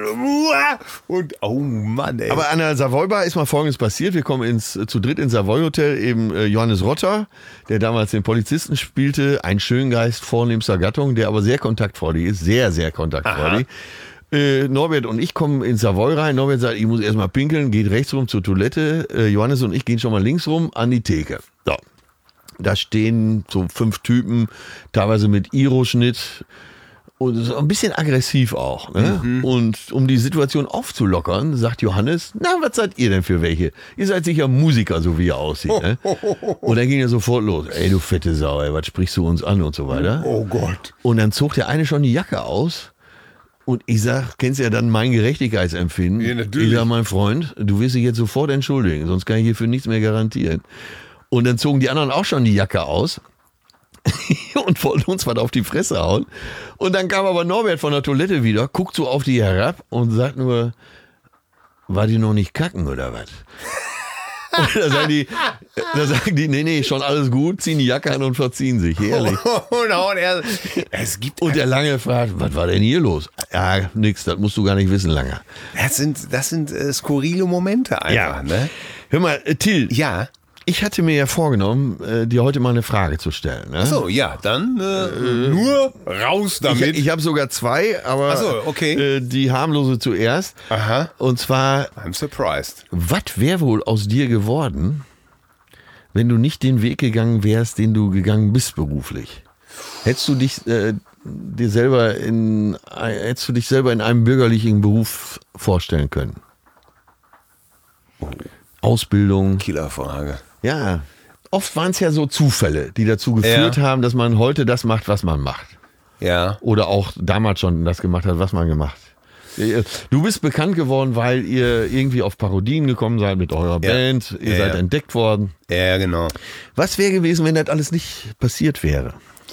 Und, oh Mann, ey. Aber an der Savoy-Bar ist mal Folgendes passiert. Wir kommen zu dritt ins Savoy-Hotel, eben Johannes Rotter, der damals den Polizisten spielte, ein Schöngeist vornehmster Gattung, der aber sehr kontaktfreudig ist, sehr, sehr kontaktfreudig. Norbert und ich kommen ins Savoy rein. Norbert sagt, ich muss erstmal pinkeln, geht rechts rum zur Toilette. Johannes und ich gehen schon mal links rum an die Theke. So. Da stehen so 5 Typen, teilweise mit Iro-Schnitt. Und so ein bisschen aggressiv auch. Ne? Mhm. Und um die Situation aufzulockern, sagt Johannes, na, was seid ihr denn für welche? Ihr seid sicher Musiker, so wie ihr aussieht. Ne? Und dann ging er sofort los. Ey, du fette Sau, ey, was sprichst du uns an und so weiter. Oh Gott. Und dann zog der eine schon die Jacke aus. Und ich sag, kennst du ja dann mein Gerechtigkeitsempfinden? Ja, natürlich. Ich sag, mein Freund, du wirst dich jetzt sofort entschuldigen, sonst kann ich hier für nichts mehr garantieren. Und dann zogen die anderen auch schon die Jacke aus. Und wollten uns was auf die Fresse hauen. Und dann kam aber Norbert von der Toilette wieder, guckt so auf die herab und sagt nur, war die noch nicht kacken oder was? Und da sagen die, nee, schon alles gut, ziehen die Jacke an und verziehen sich, ehrlich. Und der Lange fragt, was war denn hier los? Ja, nix, das musst du gar nicht wissen, Lange. Das sind skurrile Momente einfach, ne? Hör mal, Till. Ja. Ich hatte mir ja vorgenommen, dir heute mal eine Frage zu stellen. Ne? Ach so, ja, dann nur raus damit. Ich habe sogar 2, aber ach so, okay. Die harmlose zuerst. Aha. Und zwar, I'm surprised. Was wäre wohl aus dir geworden, wenn du nicht den Weg gegangen wärst, den du gegangen bist beruflich? Hättest du dich selber in einem bürgerlichen Beruf vorstellen können? Ausbildung. Killerfrage. Ja, oft waren es ja so Zufälle, die dazu geführt haben, dass man heute das macht, was man macht. Ja. Oder auch damals schon das gemacht hat, was man gemacht. Du bist bekannt geworden, weil ihr irgendwie auf Parodien gekommen seid mit eurer Band. Ihr seid entdeckt worden. Ja, genau. Was wäre gewesen, wenn das alles nicht passiert wäre?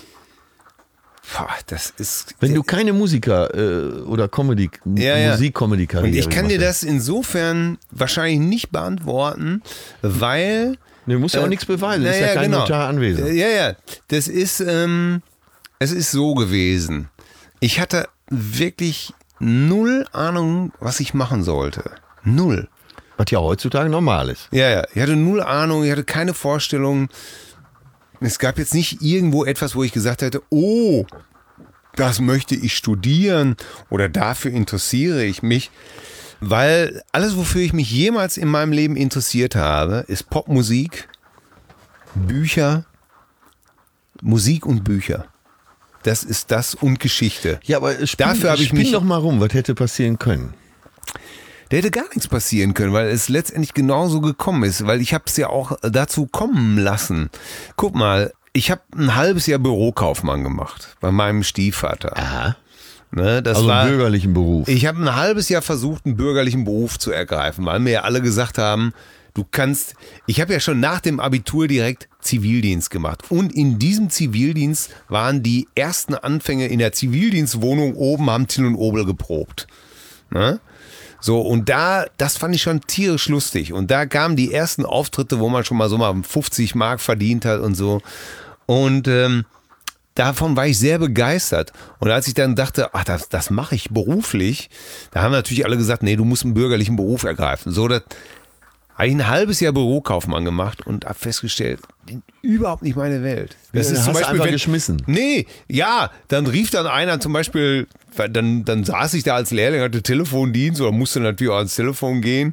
Das ist... Wenn du keine Musiker oder Musik-Comedy-Karriere Und ich kann dir gemacht das insofern wahrscheinlich nicht beantworten, weil... Du musst ja auch nichts beweisen, ist ja kein Notar anwesend. Ja. Das ist, es ist so gewesen. Ich hatte wirklich 0 Ahnung, was ich machen sollte. 0. Was ja heutzutage normal ist. Ja. Ich hatte 0 Ahnung, ich hatte keine Vorstellung. Es gab jetzt nicht irgendwo etwas, wo ich gesagt hätte, oh, das möchte ich studieren oder dafür interessiere ich mich. Weil alles, wofür ich mich jemals in meinem Leben interessiert habe, ist Popmusik, Bücher, Musik und Bücher. Das ist das und Geschichte. Ja, aber spinn doch mal rum, was hätte passieren können? Da hätte gar nichts passieren können, weil es letztendlich genauso gekommen ist, weil ich habe es ja auch dazu kommen lassen. Guck mal, ich habe ein halbes Jahr Bürokaufmann gemacht bei meinem Stiefvater. Aha. Ne, das also war einen bürgerlichen Beruf. Ich habe ein halbes Jahr versucht, einen bürgerlichen Beruf zu ergreifen, weil mir ja alle gesagt haben, ich habe ja schon nach dem Abitur direkt Zivildienst gemacht. Und in diesem Zivildienst waren die ersten Anfänge in der Zivildienstwohnung oben, haben Till und Obel geprobt. Ne? So, und das fand ich schon tierisch lustig. Und da kamen die ersten Auftritte, wo man schon mal so mal 50 Mark verdient hat und so. Und davon war ich sehr begeistert. Und als ich dann dachte, ach, das mache ich beruflich, da haben natürlich alle gesagt, nee, du musst einen bürgerlichen Beruf ergreifen. So, das habe ich ein halbes Jahr Bürokaufmann gemacht und habe festgestellt, überhaupt nicht meine Welt. Das ist zum Beispiel einfach geschmissen. Nee, ja, dann rief dann einer zum Beispiel, dann saß ich da als Lehrling, hatte Telefondienst oder musste natürlich auch ans Telefon gehen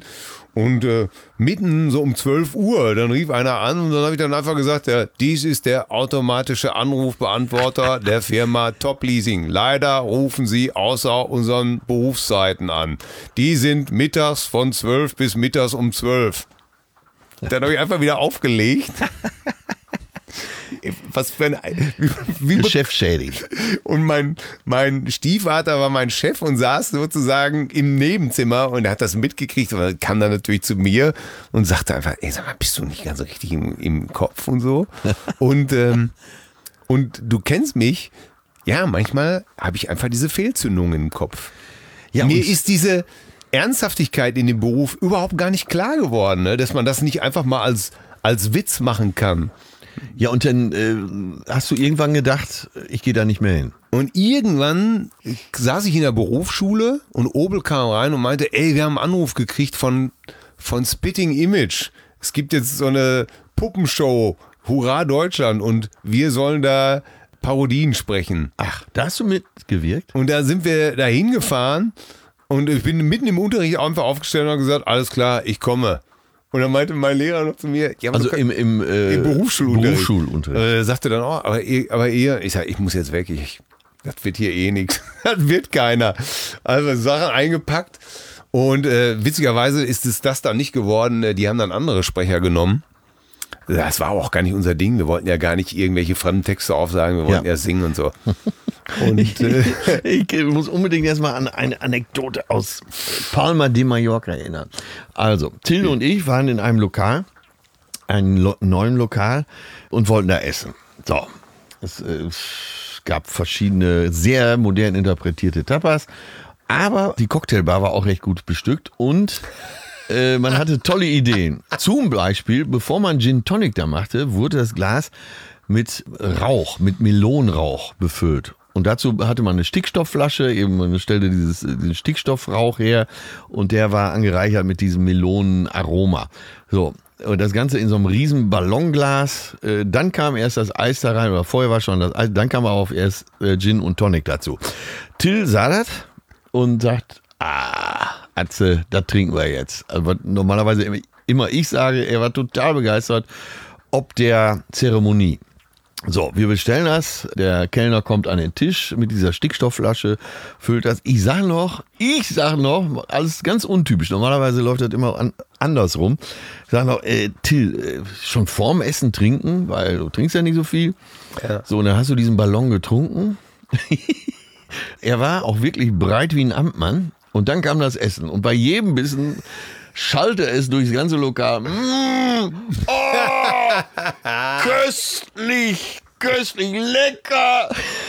Und mitten so um 12 Uhr, dann rief einer an und dann habe ich dann einfach gesagt, ja, dies ist der automatische Anrufbeantworter der Firma Top Leasing. Leider rufen Sie außer unseren Berufszeiten an. Die sind mittags von 12 bis mittags um 12. Dann habe ich einfach wieder aufgelegt. Was für ein... Geschäftsschädigend. Und mein Stiefvater war mein Chef und saß sozusagen im Nebenzimmer und er hat das mitgekriegt und kam dann natürlich zu mir und sagte einfach, ey, sag mal, bist du nicht ganz so richtig im Kopf und so? Und du kennst mich, ja, manchmal habe ich einfach diese Fehlzündungen im Kopf. Ja, mir ist diese Ernsthaftigkeit in dem Beruf überhaupt gar nicht klar geworden, ne? Dass man das nicht einfach mal als Witz machen kann. Ja, und dann hast du irgendwann gedacht, ich gehe da nicht mehr hin. Und irgendwann saß ich in der Berufsschule und Obel kam rein und meinte, ey, wir haben einen Anruf gekriegt von Spitting Image. Es gibt jetzt so eine Puppenshow, Hurra Deutschland, und wir sollen da Parodien sprechen. Ach, da hast du mitgewirkt? Und da sind wir da hingefahren und ich bin mitten im Unterricht einfach aufgestellt und habe gesagt, alles klar, ich komme. Und dann meinte mein Lehrer noch zu mir, ja, aber also im Berufsschulunterricht. Sagte dann, aber ihr, ich sag, ich muss jetzt weg, das wird hier eh nichts, das wird keiner. Also Sachen eingepackt und witzigerweise ist es das dann nicht geworden, die haben dann andere Sprecher genommen. Das war auch gar nicht unser Ding, wir wollten ja gar nicht irgendwelche fremden Texte aufsagen, wir wollten ja singen und so. Und, ich muss unbedingt erstmal an eine Anekdote aus Palma de Mallorca erinnern. Also, Till und ich waren in einem Lokal, einem neuen Lokal, und wollten da essen. So, es gab verschiedene, sehr modern interpretierte Tapas, aber die Cocktailbar war auch recht gut bestückt und man hatte tolle Ideen. Zum Beispiel, bevor man Gin Tonic da machte, wurde das Glas mit Rauch, mit Melonenrauch befüllt. Und dazu hatte man eine Stickstoffflasche, eben man stellte diesen Stickstoffrauch her und der war angereichert mit diesem Melonenaroma. So, und das Ganze in so einem riesen Ballonglas. Dann kam erst das Eis da rein, oder vorher war schon das Eis, dann kam auch erst Gin und Tonic dazu. Till sah das und sagt, Atze, das trinken wir jetzt. Also, was normalerweise immer ich sage, er war total begeistert ob der Zeremonie. So, wir bestellen das, der Kellner kommt an den Tisch mit dieser Stickstoffflasche, füllt das. Ich sag noch, alles ganz untypisch, normalerweise läuft das immer andersrum. Ich sag noch, Till, schon vorm Essen trinken, weil du trinkst ja nicht so viel. Ja. So, und dann hast du diesen Ballon getrunken. Er war auch wirklich breit wie ein Amtmann und dann kam das Essen und bei jedem Bissen schallte es durchs ganze Lokal. Oh, köstlich, lecker.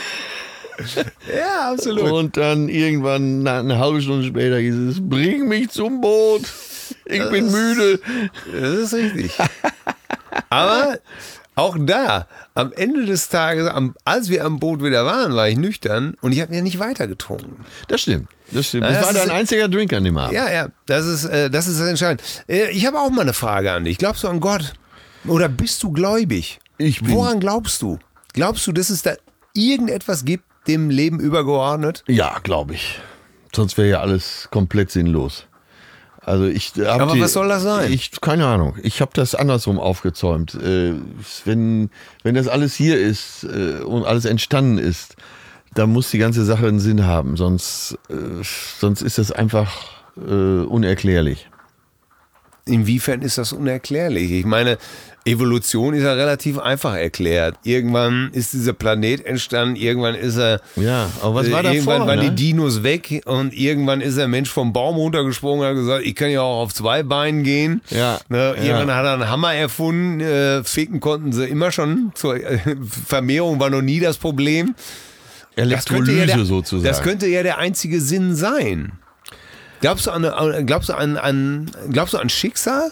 Ja, absolut. Und dann irgendwann, eine halbe Stunde später, hieß es, bring mich zum Boot. Ich bin müde. Das ist richtig. Aber auch da, am Ende des Tages, als wir am Boot wieder waren, war ich nüchtern und ich habe ja nicht weiter getrunken. Das stimmt. Das war dein einziger Drink an dem Abend. Ja, das ist entscheidend. Ich habe auch mal eine Frage an dich. Glaubst du an Gott? Oder bist du gläubig? Woran glaubst du? Glaubst du, dass es da irgendetwas gibt, dem Leben übergeordnet? Ja, glaube ich. Sonst wäre ja alles komplett sinnlos. Also aber was soll das sein? Keine Ahnung. Ich habe das andersrum aufgezäumt. Wenn das alles hier ist und alles entstanden ist, dann muss die ganze Sache einen Sinn haben. Sonst ist das einfach unerklärlich. Inwiefern ist das unerklärlich? Ich meine, Evolution ist ja relativ einfach erklärt. Irgendwann ist dieser Planet entstanden, irgendwann ist er. Ja, aber was war davor? Irgendwann waren die Dinos weg und irgendwann ist der Mensch vom Baum runtergesprungen und hat gesagt, ich kann ja auch auf 2 Beinen gehen. Ja. Irgendwann hat er einen Hammer erfunden. Ficken konnten sie immer schon. Zur Vermehrung war noch nie das Problem. Elektrolyse sozusagen. Das könnte ja der einzige Sinn sein. Glaubst du an Schicksal?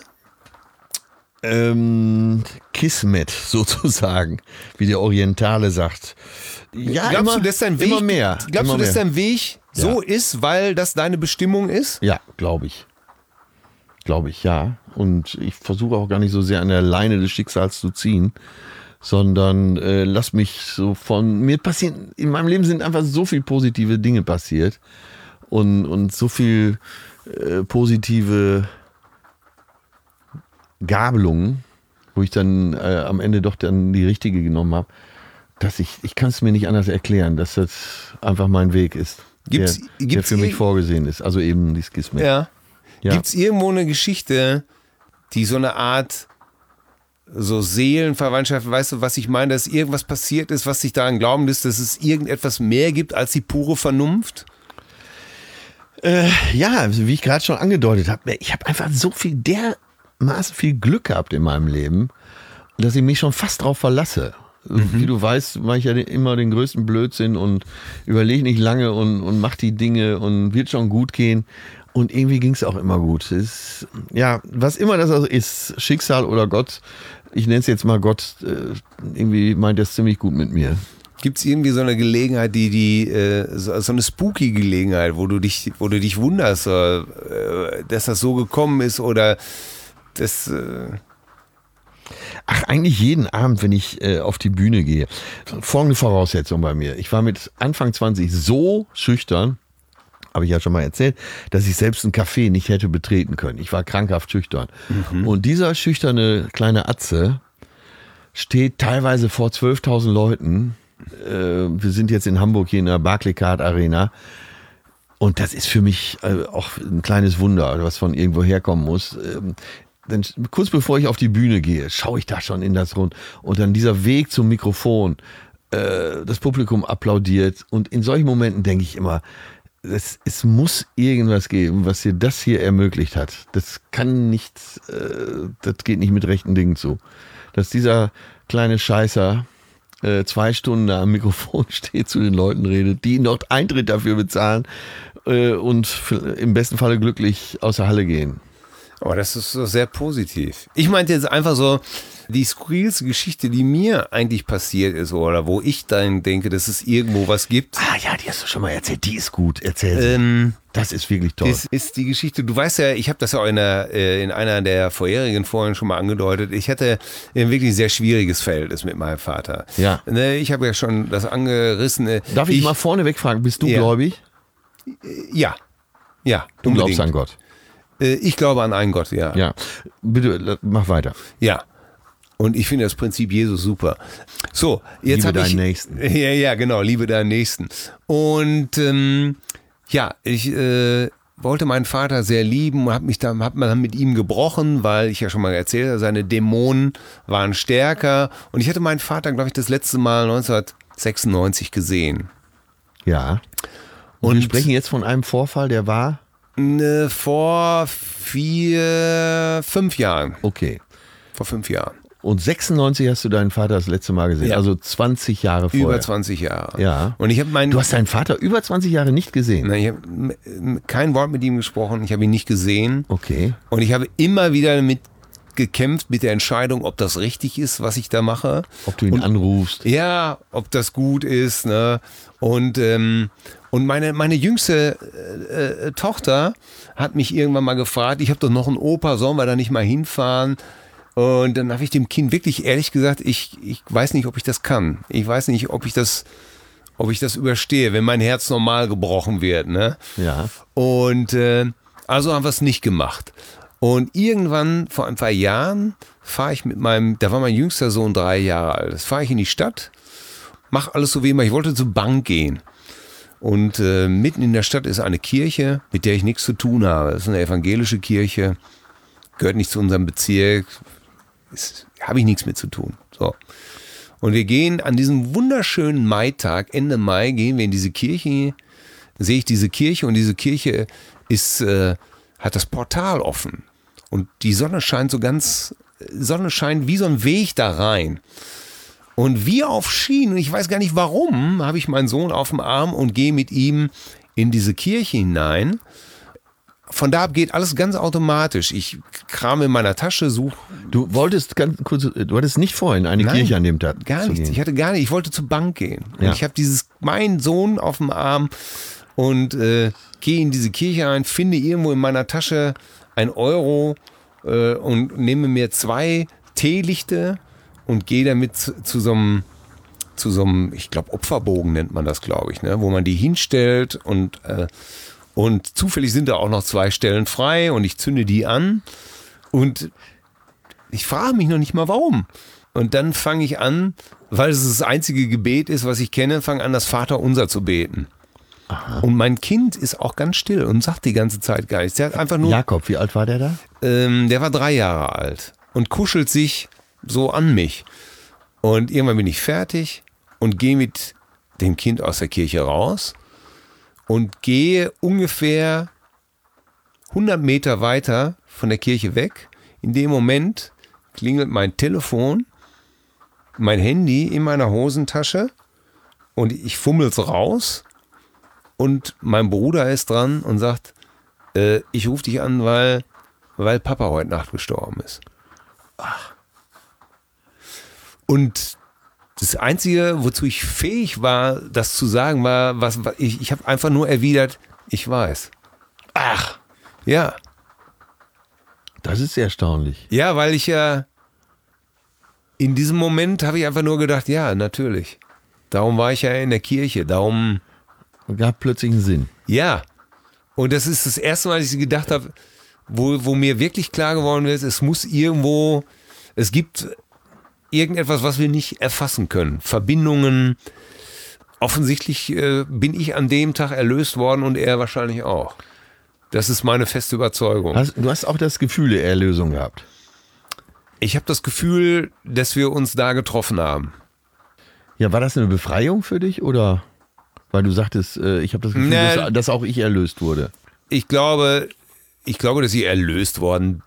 Kismet sozusagen, wie der Orientale sagt. Ja, glaubst du, dass dein Weg, immer mehr. Glaubst du, dass dein Weg so ist, weil das deine Bestimmung ist? Ja, glaube ich. Ja. Und ich versuche auch gar nicht so sehr an der Leine des Schicksals zu ziehen, sondern lass mich so mir passieren, in meinem Leben sind einfach so viele positive Dinge passiert und so viel positive Gabelungen, wo ich dann am Ende doch dann die richtige genommen habe, dass ich kann es mir nicht anders erklären, dass das einfach mein Weg ist, der für mich vorgesehen ist. Also eben die Skismen. Ja. Ja. Gibt es irgendwo eine Geschichte, die so eine Art so Seelenverwandtschaft, weißt du, was ich meine, dass irgendwas passiert ist, was dich daran glauben lässt, dass es irgendetwas mehr gibt als die pure Vernunft? Ja, also wie ich gerade schon angedeutet habe, ich habe einfach so dermaßen viel Glück gehabt in meinem Leben, dass ich mich schon fast drauf verlasse. Wie du weißt, mache ich ja immer den größten Blödsinn und überlege nicht lange und mache die Dinge und wird schon gut gehen. Und irgendwie ging es auch immer gut. Es ist, ja, was immer das also ist, Schicksal oder Gott, ich nenne es jetzt mal Gott, irgendwie meint das ziemlich gut mit mir. Gibt es irgendwie so eine Gelegenheit, so eine spooky Gelegenheit, wo du dich wunderst, dass das so gekommen ist oder das... Ach, eigentlich jeden Abend, wenn ich auf die Bühne gehe. Folgende Voraussetzung bei mir. Ich war mit Anfang 20 so schüchtern, habe ich ja schon mal erzählt, dass ich selbst ein Café nicht hätte betreten können. Ich war krankhaft schüchtern. Und dieser schüchterne kleine Atze steht teilweise vor 12.000 Leuten. Wir sind jetzt in Hamburg hier in der Barclaycard Arena. Und das ist für mich auch ein kleines Wunder, was von irgendwo herkommen muss. Dann, kurz bevor ich auf die Bühne gehe, schaue ich da schon in das Rund. Und dann dieser Weg zum Mikrofon, das Publikum applaudiert. Und in solchen Momenten denke ich immer, es muss irgendwas geben, was dir das hier ermöglicht hat. Das kann nicht, das geht nicht mit rechten Dingen zu. Dass dieser kleine Scheißer 2 Stunden da am Mikrofon steht, zu den Leuten redet, die noch Eintritt dafür bezahlen und im besten Falle glücklich aus der Halle gehen. Aber das ist so sehr positiv. Ich meinte jetzt einfach so, die skurrilste Geschichte, die mir eigentlich passiert ist oder wo ich dann denke, dass es irgendwo was gibt. Ah ja, die hast du schon mal erzählt. Die ist gut. Erzähl sie. Das ist wirklich toll. Das ist die Geschichte. Du weißt ja, ich habe das ja auch in einer der vorherigen Folgen schon mal angedeutet. Ich hatte ein wirklich sehr schwieriges Verhältnis mit meinem Vater. Ja. Ich habe ja schon das angerissen. Darf ich mal vorneweg fragen, bist du gläubig? Ja. Ja. Du glaubst an Gott? Ich glaube an einen Gott, ja. Ja, bitte mach weiter. Ja. Und ich finde das Prinzip Jesus super. So, jetzt liebe deinen Nächsten. Ja, genau, liebe deinen Nächsten. Und ich wollte meinen Vater sehr lieben und hab dann mit ihm gebrochen, weil ich ja schon mal erzählt habe, seine Dämonen waren stärker. Und ich hatte meinen Vater, glaube ich, das letzte Mal 1996 gesehen. Ja. Und wir sprechen jetzt von einem Vorfall, der war? Vor 5 Jahren. Okay. Vor 5 Jahren. Und 96 hast du deinen Vater das letzte Mal gesehen, also 20 Jahre vorher. Über 20 Jahre. Ja. Und ich habe Du hast deinen Vater über 20 Jahre nicht gesehen? Nein, ich habe kein Wort mit ihm gesprochen, ich habe ihn nicht gesehen. Okay. Und ich habe immer wieder damit gekämpft mit der Entscheidung, ob das richtig ist, was ich da mache. Ob du ihn anrufst. Ja, ob das gut ist. Ne? Und meine jüngste Tochter hat mich irgendwann mal gefragt, ich habe doch noch einen Opa, sollen wir da nicht mal hinfahren? Und dann habe ich dem Kind wirklich ehrlich gesagt, ich weiß nicht, ob ich das kann. Ich weiß nicht, ob ich das überstehe, wenn mein Herz normal gebrochen wird. Ne? Ja. Und also haben wir es nicht gemacht. Und irgendwann, vor ein paar Jahren, fahre ich da war mein jüngster Sohn 3 Jahre alt, fahre ich in die Stadt, mache alles so wie immer, ich wollte zur Bank gehen. Und mitten in der Stadt ist eine Kirche, mit der ich nichts zu tun habe. Das ist eine evangelische Kirche, gehört nicht zu unserem Bezirk, habe ich nichts mit zu tun. So. Und wir gehen an diesem wunderschönen Maitag, Ende Mai, gehen wir in diese Kirche, sehe ich diese Kirche und diese Kirche hat das Portal offen. Und die Sonne scheint wie so ein Weg da rein. Und wie auf Schienen, und ich weiß gar nicht warum, habe ich meinen Sohn auf dem Arm und gehe mit ihm in diese Kirche hinein. Von da ab geht alles ganz automatisch. Ich krame in meiner Tasche, suche. Du hattest nicht vorhin eine Kirche an dem Tag. Gar nichts. Ich wollte zur Bank gehen. Und Ja. ich habe meinen Sohn auf dem Arm und gehe in diese Kirche rein, finde irgendwo in meiner Tasche 1 Euro und nehme mir 2 Teelichte und gehe damit zu so einem, ich glaube, Opferbogen nennt man das, glaube ich, ne? Wo man die hinstellt und zufällig sind da auch noch 2 Stellen frei und ich zünde die an und Ich frage mich noch nicht mal, warum. Und dann fange ich an, weil es das einzige Gebet ist, was ich kenne, fange an, das Vaterunser zu beten. Aha. Und mein Kind ist auch ganz still und sagt die ganze Zeit gar nichts. Der hat einfach nur. Jakob, wie alt war der da? Der war 3 Jahre alt und kuschelt sich so an mich. Und irgendwann bin ich fertig und gehe mit dem Kind aus der Kirche raus und gehe ungefähr 100 Meter weiter von der Kirche weg. In dem Moment klingelt mein Telefon, mein Handy in meiner Hosentasche und ich fummel's raus und mein Bruder ist dran und sagt, ich rufe dich an, weil Papa heute Nacht gestorben ist. Ach. Und das Einzige, wozu ich fähig war, das zu sagen, war, ich habe einfach nur erwidert, ich weiß. Ach. Ja. Das ist sehr erstaunlich. Ja, weil ich ja in diesem Moment habe ich einfach nur gedacht, ja, natürlich. Darum war ich ja in der Kirche, darum. Gab plötzlich einen Sinn. Ja. Und das ist das erste Mal, dass ich gedacht habe, wo mir wirklich klar geworden ist, es gibt irgendetwas, was wir nicht erfassen können. Verbindungen. Offensichtlich bin ich an dem Tag erlöst worden und er wahrscheinlich auch. Das ist meine feste Überzeugung. Du hast auch das Gefühl der Erlösung gehabt? Ich habe das Gefühl, dass wir uns da getroffen haben. Ja, war das eine Befreiung für dich oder? Weil du sagtest, ich habe das Gefühl, dass auch ich erlöst wurde. Ich glaube, dass ich erlöst worden.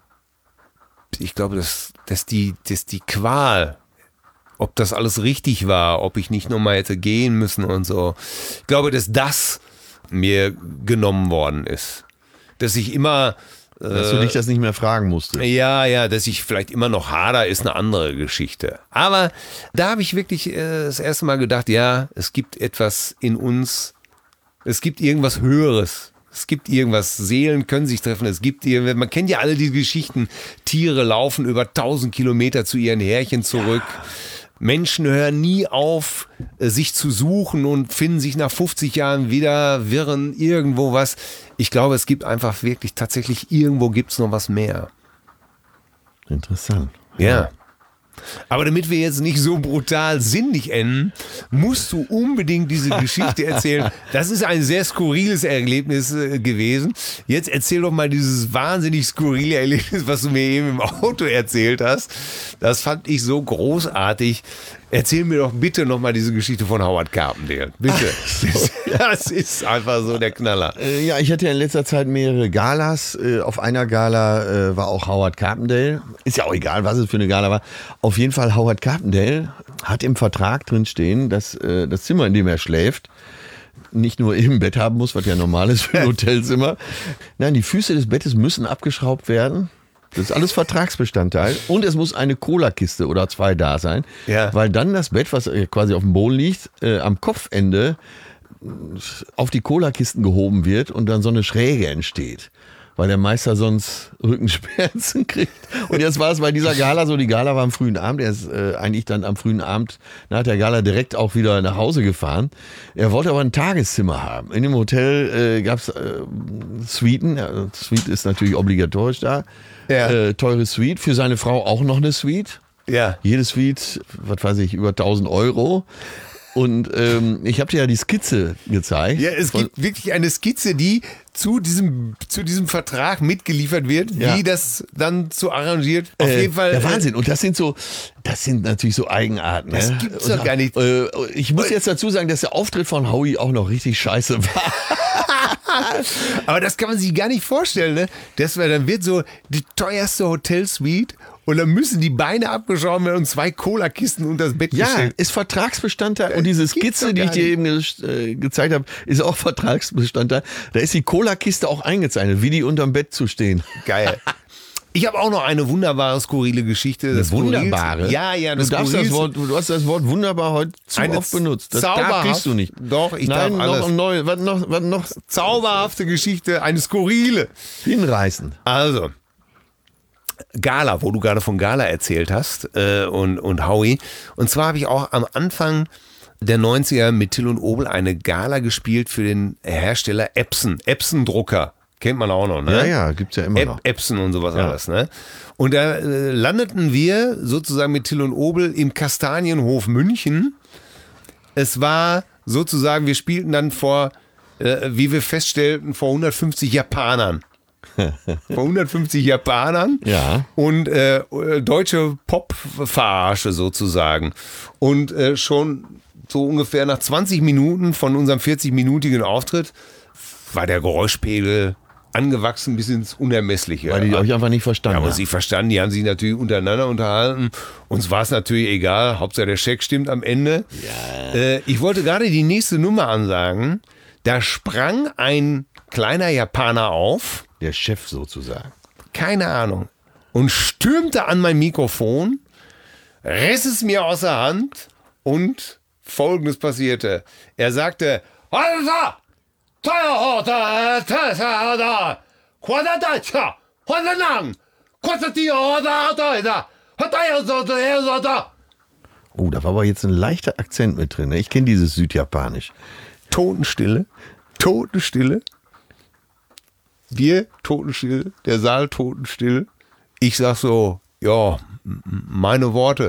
Ich glaube, dass die Qual, ob das alles richtig war, ob ich nicht nochmal hätte gehen müssen und so. Ich glaube, dass das mir genommen worden ist. Dass ich immer. Dass du dich das nicht mehr fragen musstest. Ja, dass ich vielleicht immer noch hader, ist eine andere Geschichte. Aber da habe ich wirklich das erste Mal gedacht, ja, es gibt etwas in uns, es gibt irgendwas Höheres. Es gibt irgendwas, Seelen können sich treffen, man kennt ja alle die Geschichten, Tiere laufen über 1000 Kilometer zu ihren Härchen zurück. Ja. Menschen hören nie auf, sich zu suchen und finden sich nach 50 Jahren wieder, wirren irgendwo was. Ich glaube, es gibt einfach wirklich tatsächlich, irgendwo gibt es noch was mehr. Interessant. Ja. Aber damit wir jetzt nicht so brutal sinnlich enden, musst du unbedingt diese Geschichte erzählen. Das ist ein sehr skurriles Erlebnis gewesen. Jetzt erzähl doch mal dieses wahnsinnig skurrile Erlebnis, was du mir eben im Auto erzählt hast. Das fand ich so großartig. Erzähl mir doch bitte nochmal diese Geschichte von Howard Carpendale. Bitte. Das ist einfach so der Knaller. Ja, ich hatte ja in letzter Zeit mehrere Galas. Auf einer Gala war auch Howard Carpendale. Ist ja auch egal, was es für eine Gala war. Auf jeden Fall, Howard Carpendale hat im Vertrag drin stehen, dass das Zimmer, in dem er schläft, nicht nur im Bett haben muss, was ja normal ist für ein Hotelzimmer. Nein, die Füße des Bettes müssen abgeschraubt werden. Das ist alles Vertragsbestandteil. Und es muss eine Cola-Kiste oder 2 da sein. Ja. Weil dann das Bett, was quasi auf dem Boden liegt, am Kopfende auf die Cola-Kisten gehoben wird und dann so eine Schräge entsteht. Weil der Meister sonst Rückenschmerzen kriegt. Und jetzt war es bei dieser Gala so, die Gala war am frühen Abend. Er ist eigentlich dann am frühen Abend nach der Gala direkt auch wieder nach Hause gefahren. Er wollte aber ein Tageszimmer haben. In dem Hotel gab es Suiten. Ja, Suite ist natürlich obligatorisch da. Ja. Teure Suite. Für seine Frau auch noch eine Suite. Ja. Jede Suite, was weiß ich, über 1000 €. Und ich habe dir ja die Skizze gezeigt. Ja, es gibt wirklich eine Skizze, die zu diesem Vertrag mitgeliefert wird, wie das dann so arrangiert. Auf jeden Fall. Der Wahnsinn. Und das sind natürlich so Eigenarten. Das gibt's doch gar nicht. Ich muss jetzt dazu sagen, dass der Auftritt von Howie auch noch richtig scheiße war. Aber das kann man sich gar nicht vorstellen, ne? Dann wird so die teuerste Hotelsuite und dann müssen die Beine abgeschraubt werden und 2 Cola-Kisten unter das Bett gestellt. Ja, ist Vertragsbestandteil. Und diese Skizze, die ich dir eben gezeigt habe, ist auch Vertragsbestandteil. Da ist die Cola-Kiste auch eingezeichnet, wie die unterm Bett zu stehen. Geil. Ich habe auch noch eine wunderbare, skurrile Geschichte. Eine wunderbare? Ja. Du hast das Wort wunderbar heute zu oft benutzt. Das kriegst du nicht. Doch, ich darf alles. Was noch? Zauberhafte Geschichte, eine skurrile. Hinreißend. Also, Gala, wo du gerade von Gala erzählt hast und Howie. Und zwar habe ich auch am Anfang der 90er mit Till und Obel eine Gala gespielt für den Hersteller Epson Drucker. Kennt man auch noch, ne? Ja, gibt's ja immer noch. Epson und sowas alles, ne? Und da landeten wir sozusagen mit Till und Obel im Kastanienhof München. Es war sozusagen, wir spielten dann vor, wie wir feststellten, vor 150 Japanern. Vor 150 Japanern und deutsche Pop-Verarsche sozusagen. Und schon so ungefähr nach 20 Minuten von unserem 40-minütigen Auftritt war der Geräuschpegel angewachsen bis ins Unermessliche. Weil die euch einfach nicht verstanden haben. Aber sie verstanden, die haben sich natürlich untereinander unterhalten. Uns war es natürlich egal, Hauptsache der Scheck stimmt am Ende. Ja. Ich wollte gerade die nächste Nummer ansagen. Da sprang ein kleiner Japaner auf. Der Chef sozusagen. Keine Ahnung. Und stürmte an mein Mikrofon, riss es mir aus der Hand und Folgendes passierte. Er sagte, oh, da war aber jetzt ein leichter Akzent mit drin. Ich kenne dieses Südjapanisch. Totenstille. Wir totenstill, der Saal totenstill. Ich sag so, ja, meine Worte.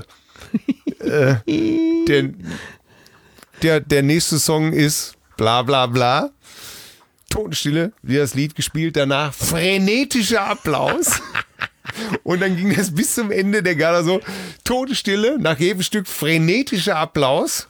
Der nächste Song ist bla bla bla. Totenstille, wie das Lied gespielt, danach frenetischer Applaus. Und dann ging das bis zum Ende der Gala so, Totenstille, nach jedem Stück frenetischer Applaus.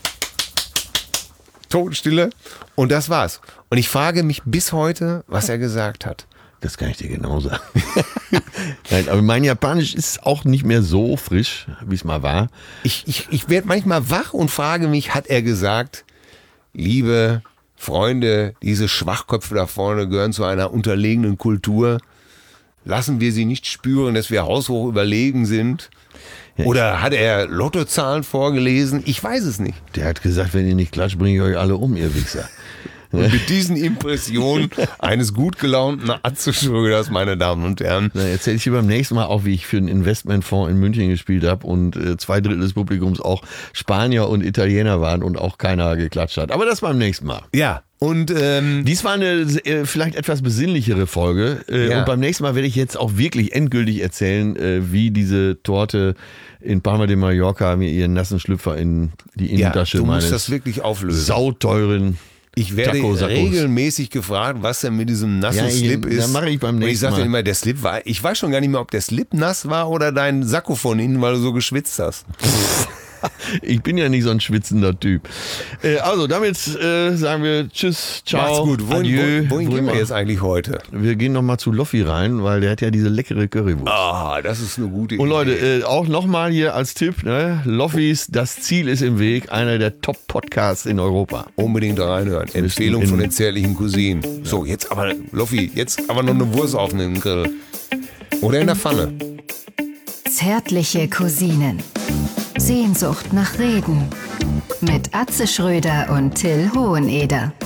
Totenstille und das war's. Und ich frage mich bis heute, was er gesagt hat. Das kann ich dir genau sagen. Nein, aber mein Japanisch ist auch nicht mehr so frisch, wie es mal war. Ich werde manchmal wach und frage mich, hat er gesagt, liebe Freunde, diese Schwachköpfe da vorne gehören zu einer unterlegenen Kultur. Lassen wir sie nicht spüren, dass wir haushoch überlegen sind. Oder hat er Lottozahlen vorgelesen? Ich weiß es nicht. Der hat gesagt, wenn ihr nicht klatscht, bringe ich euch alle um, ihr Wichser. Und mit diesen Impressionen eines gut gelaunten Atze Schröders, meine Damen und Herren. Na, erzähle ich dir beim nächsten Mal auch, wie ich für einen Investmentfonds in München gespielt habe und 2/3 des Publikums auch Spanier und Italiener waren und auch keiner geklatscht hat. Aber das beim nächsten Mal. Ja. Und dies war eine vielleicht etwas besinnlichere Folge. Und beim nächsten Mal werde ich jetzt auch wirklich endgültig erzählen, wie diese Torte in Palma de Mallorca mir ihren nassen Schlüpfer in die Innentasche du musst meines das wirklich auflösen. Sauteuren Ich werde regelmäßig gefragt, was denn mit diesem nassen Slip ist. Dann mache ich beim nächsten Mal. Und ich sage dann immer, der Slip war, ich weiß schon gar nicht mehr, ob der Slip nass war oder dein Sakko von innen, weil du so geschwitzt hast. Ich bin ja nicht so ein schwitzender Typ. Also damit sagen wir Tschüss, ciao, Macht's gut. Wohin gehen wir jetzt eigentlich heute? Wir gehen nochmal zu Loffi rein, weil der hat ja diese leckere Currywurst. Ah, das ist eine gute Idee. Und Leute, auch nochmal hier als Tipp, ne? Loffis, das Ziel ist im Weg, einer der Top-Podcasts in Europa. Unbedingt reinhören. Empfehlung von den zärtlichen Cousinen. So, jetzt aber, Loffi, jetzt aber noch eine Wurst auf dem Grill. Oder in der Pfanne. Zärtliche Cousinen. Sehnsucht nach Reden. Mit Atze Schröder und Till Hoheneder.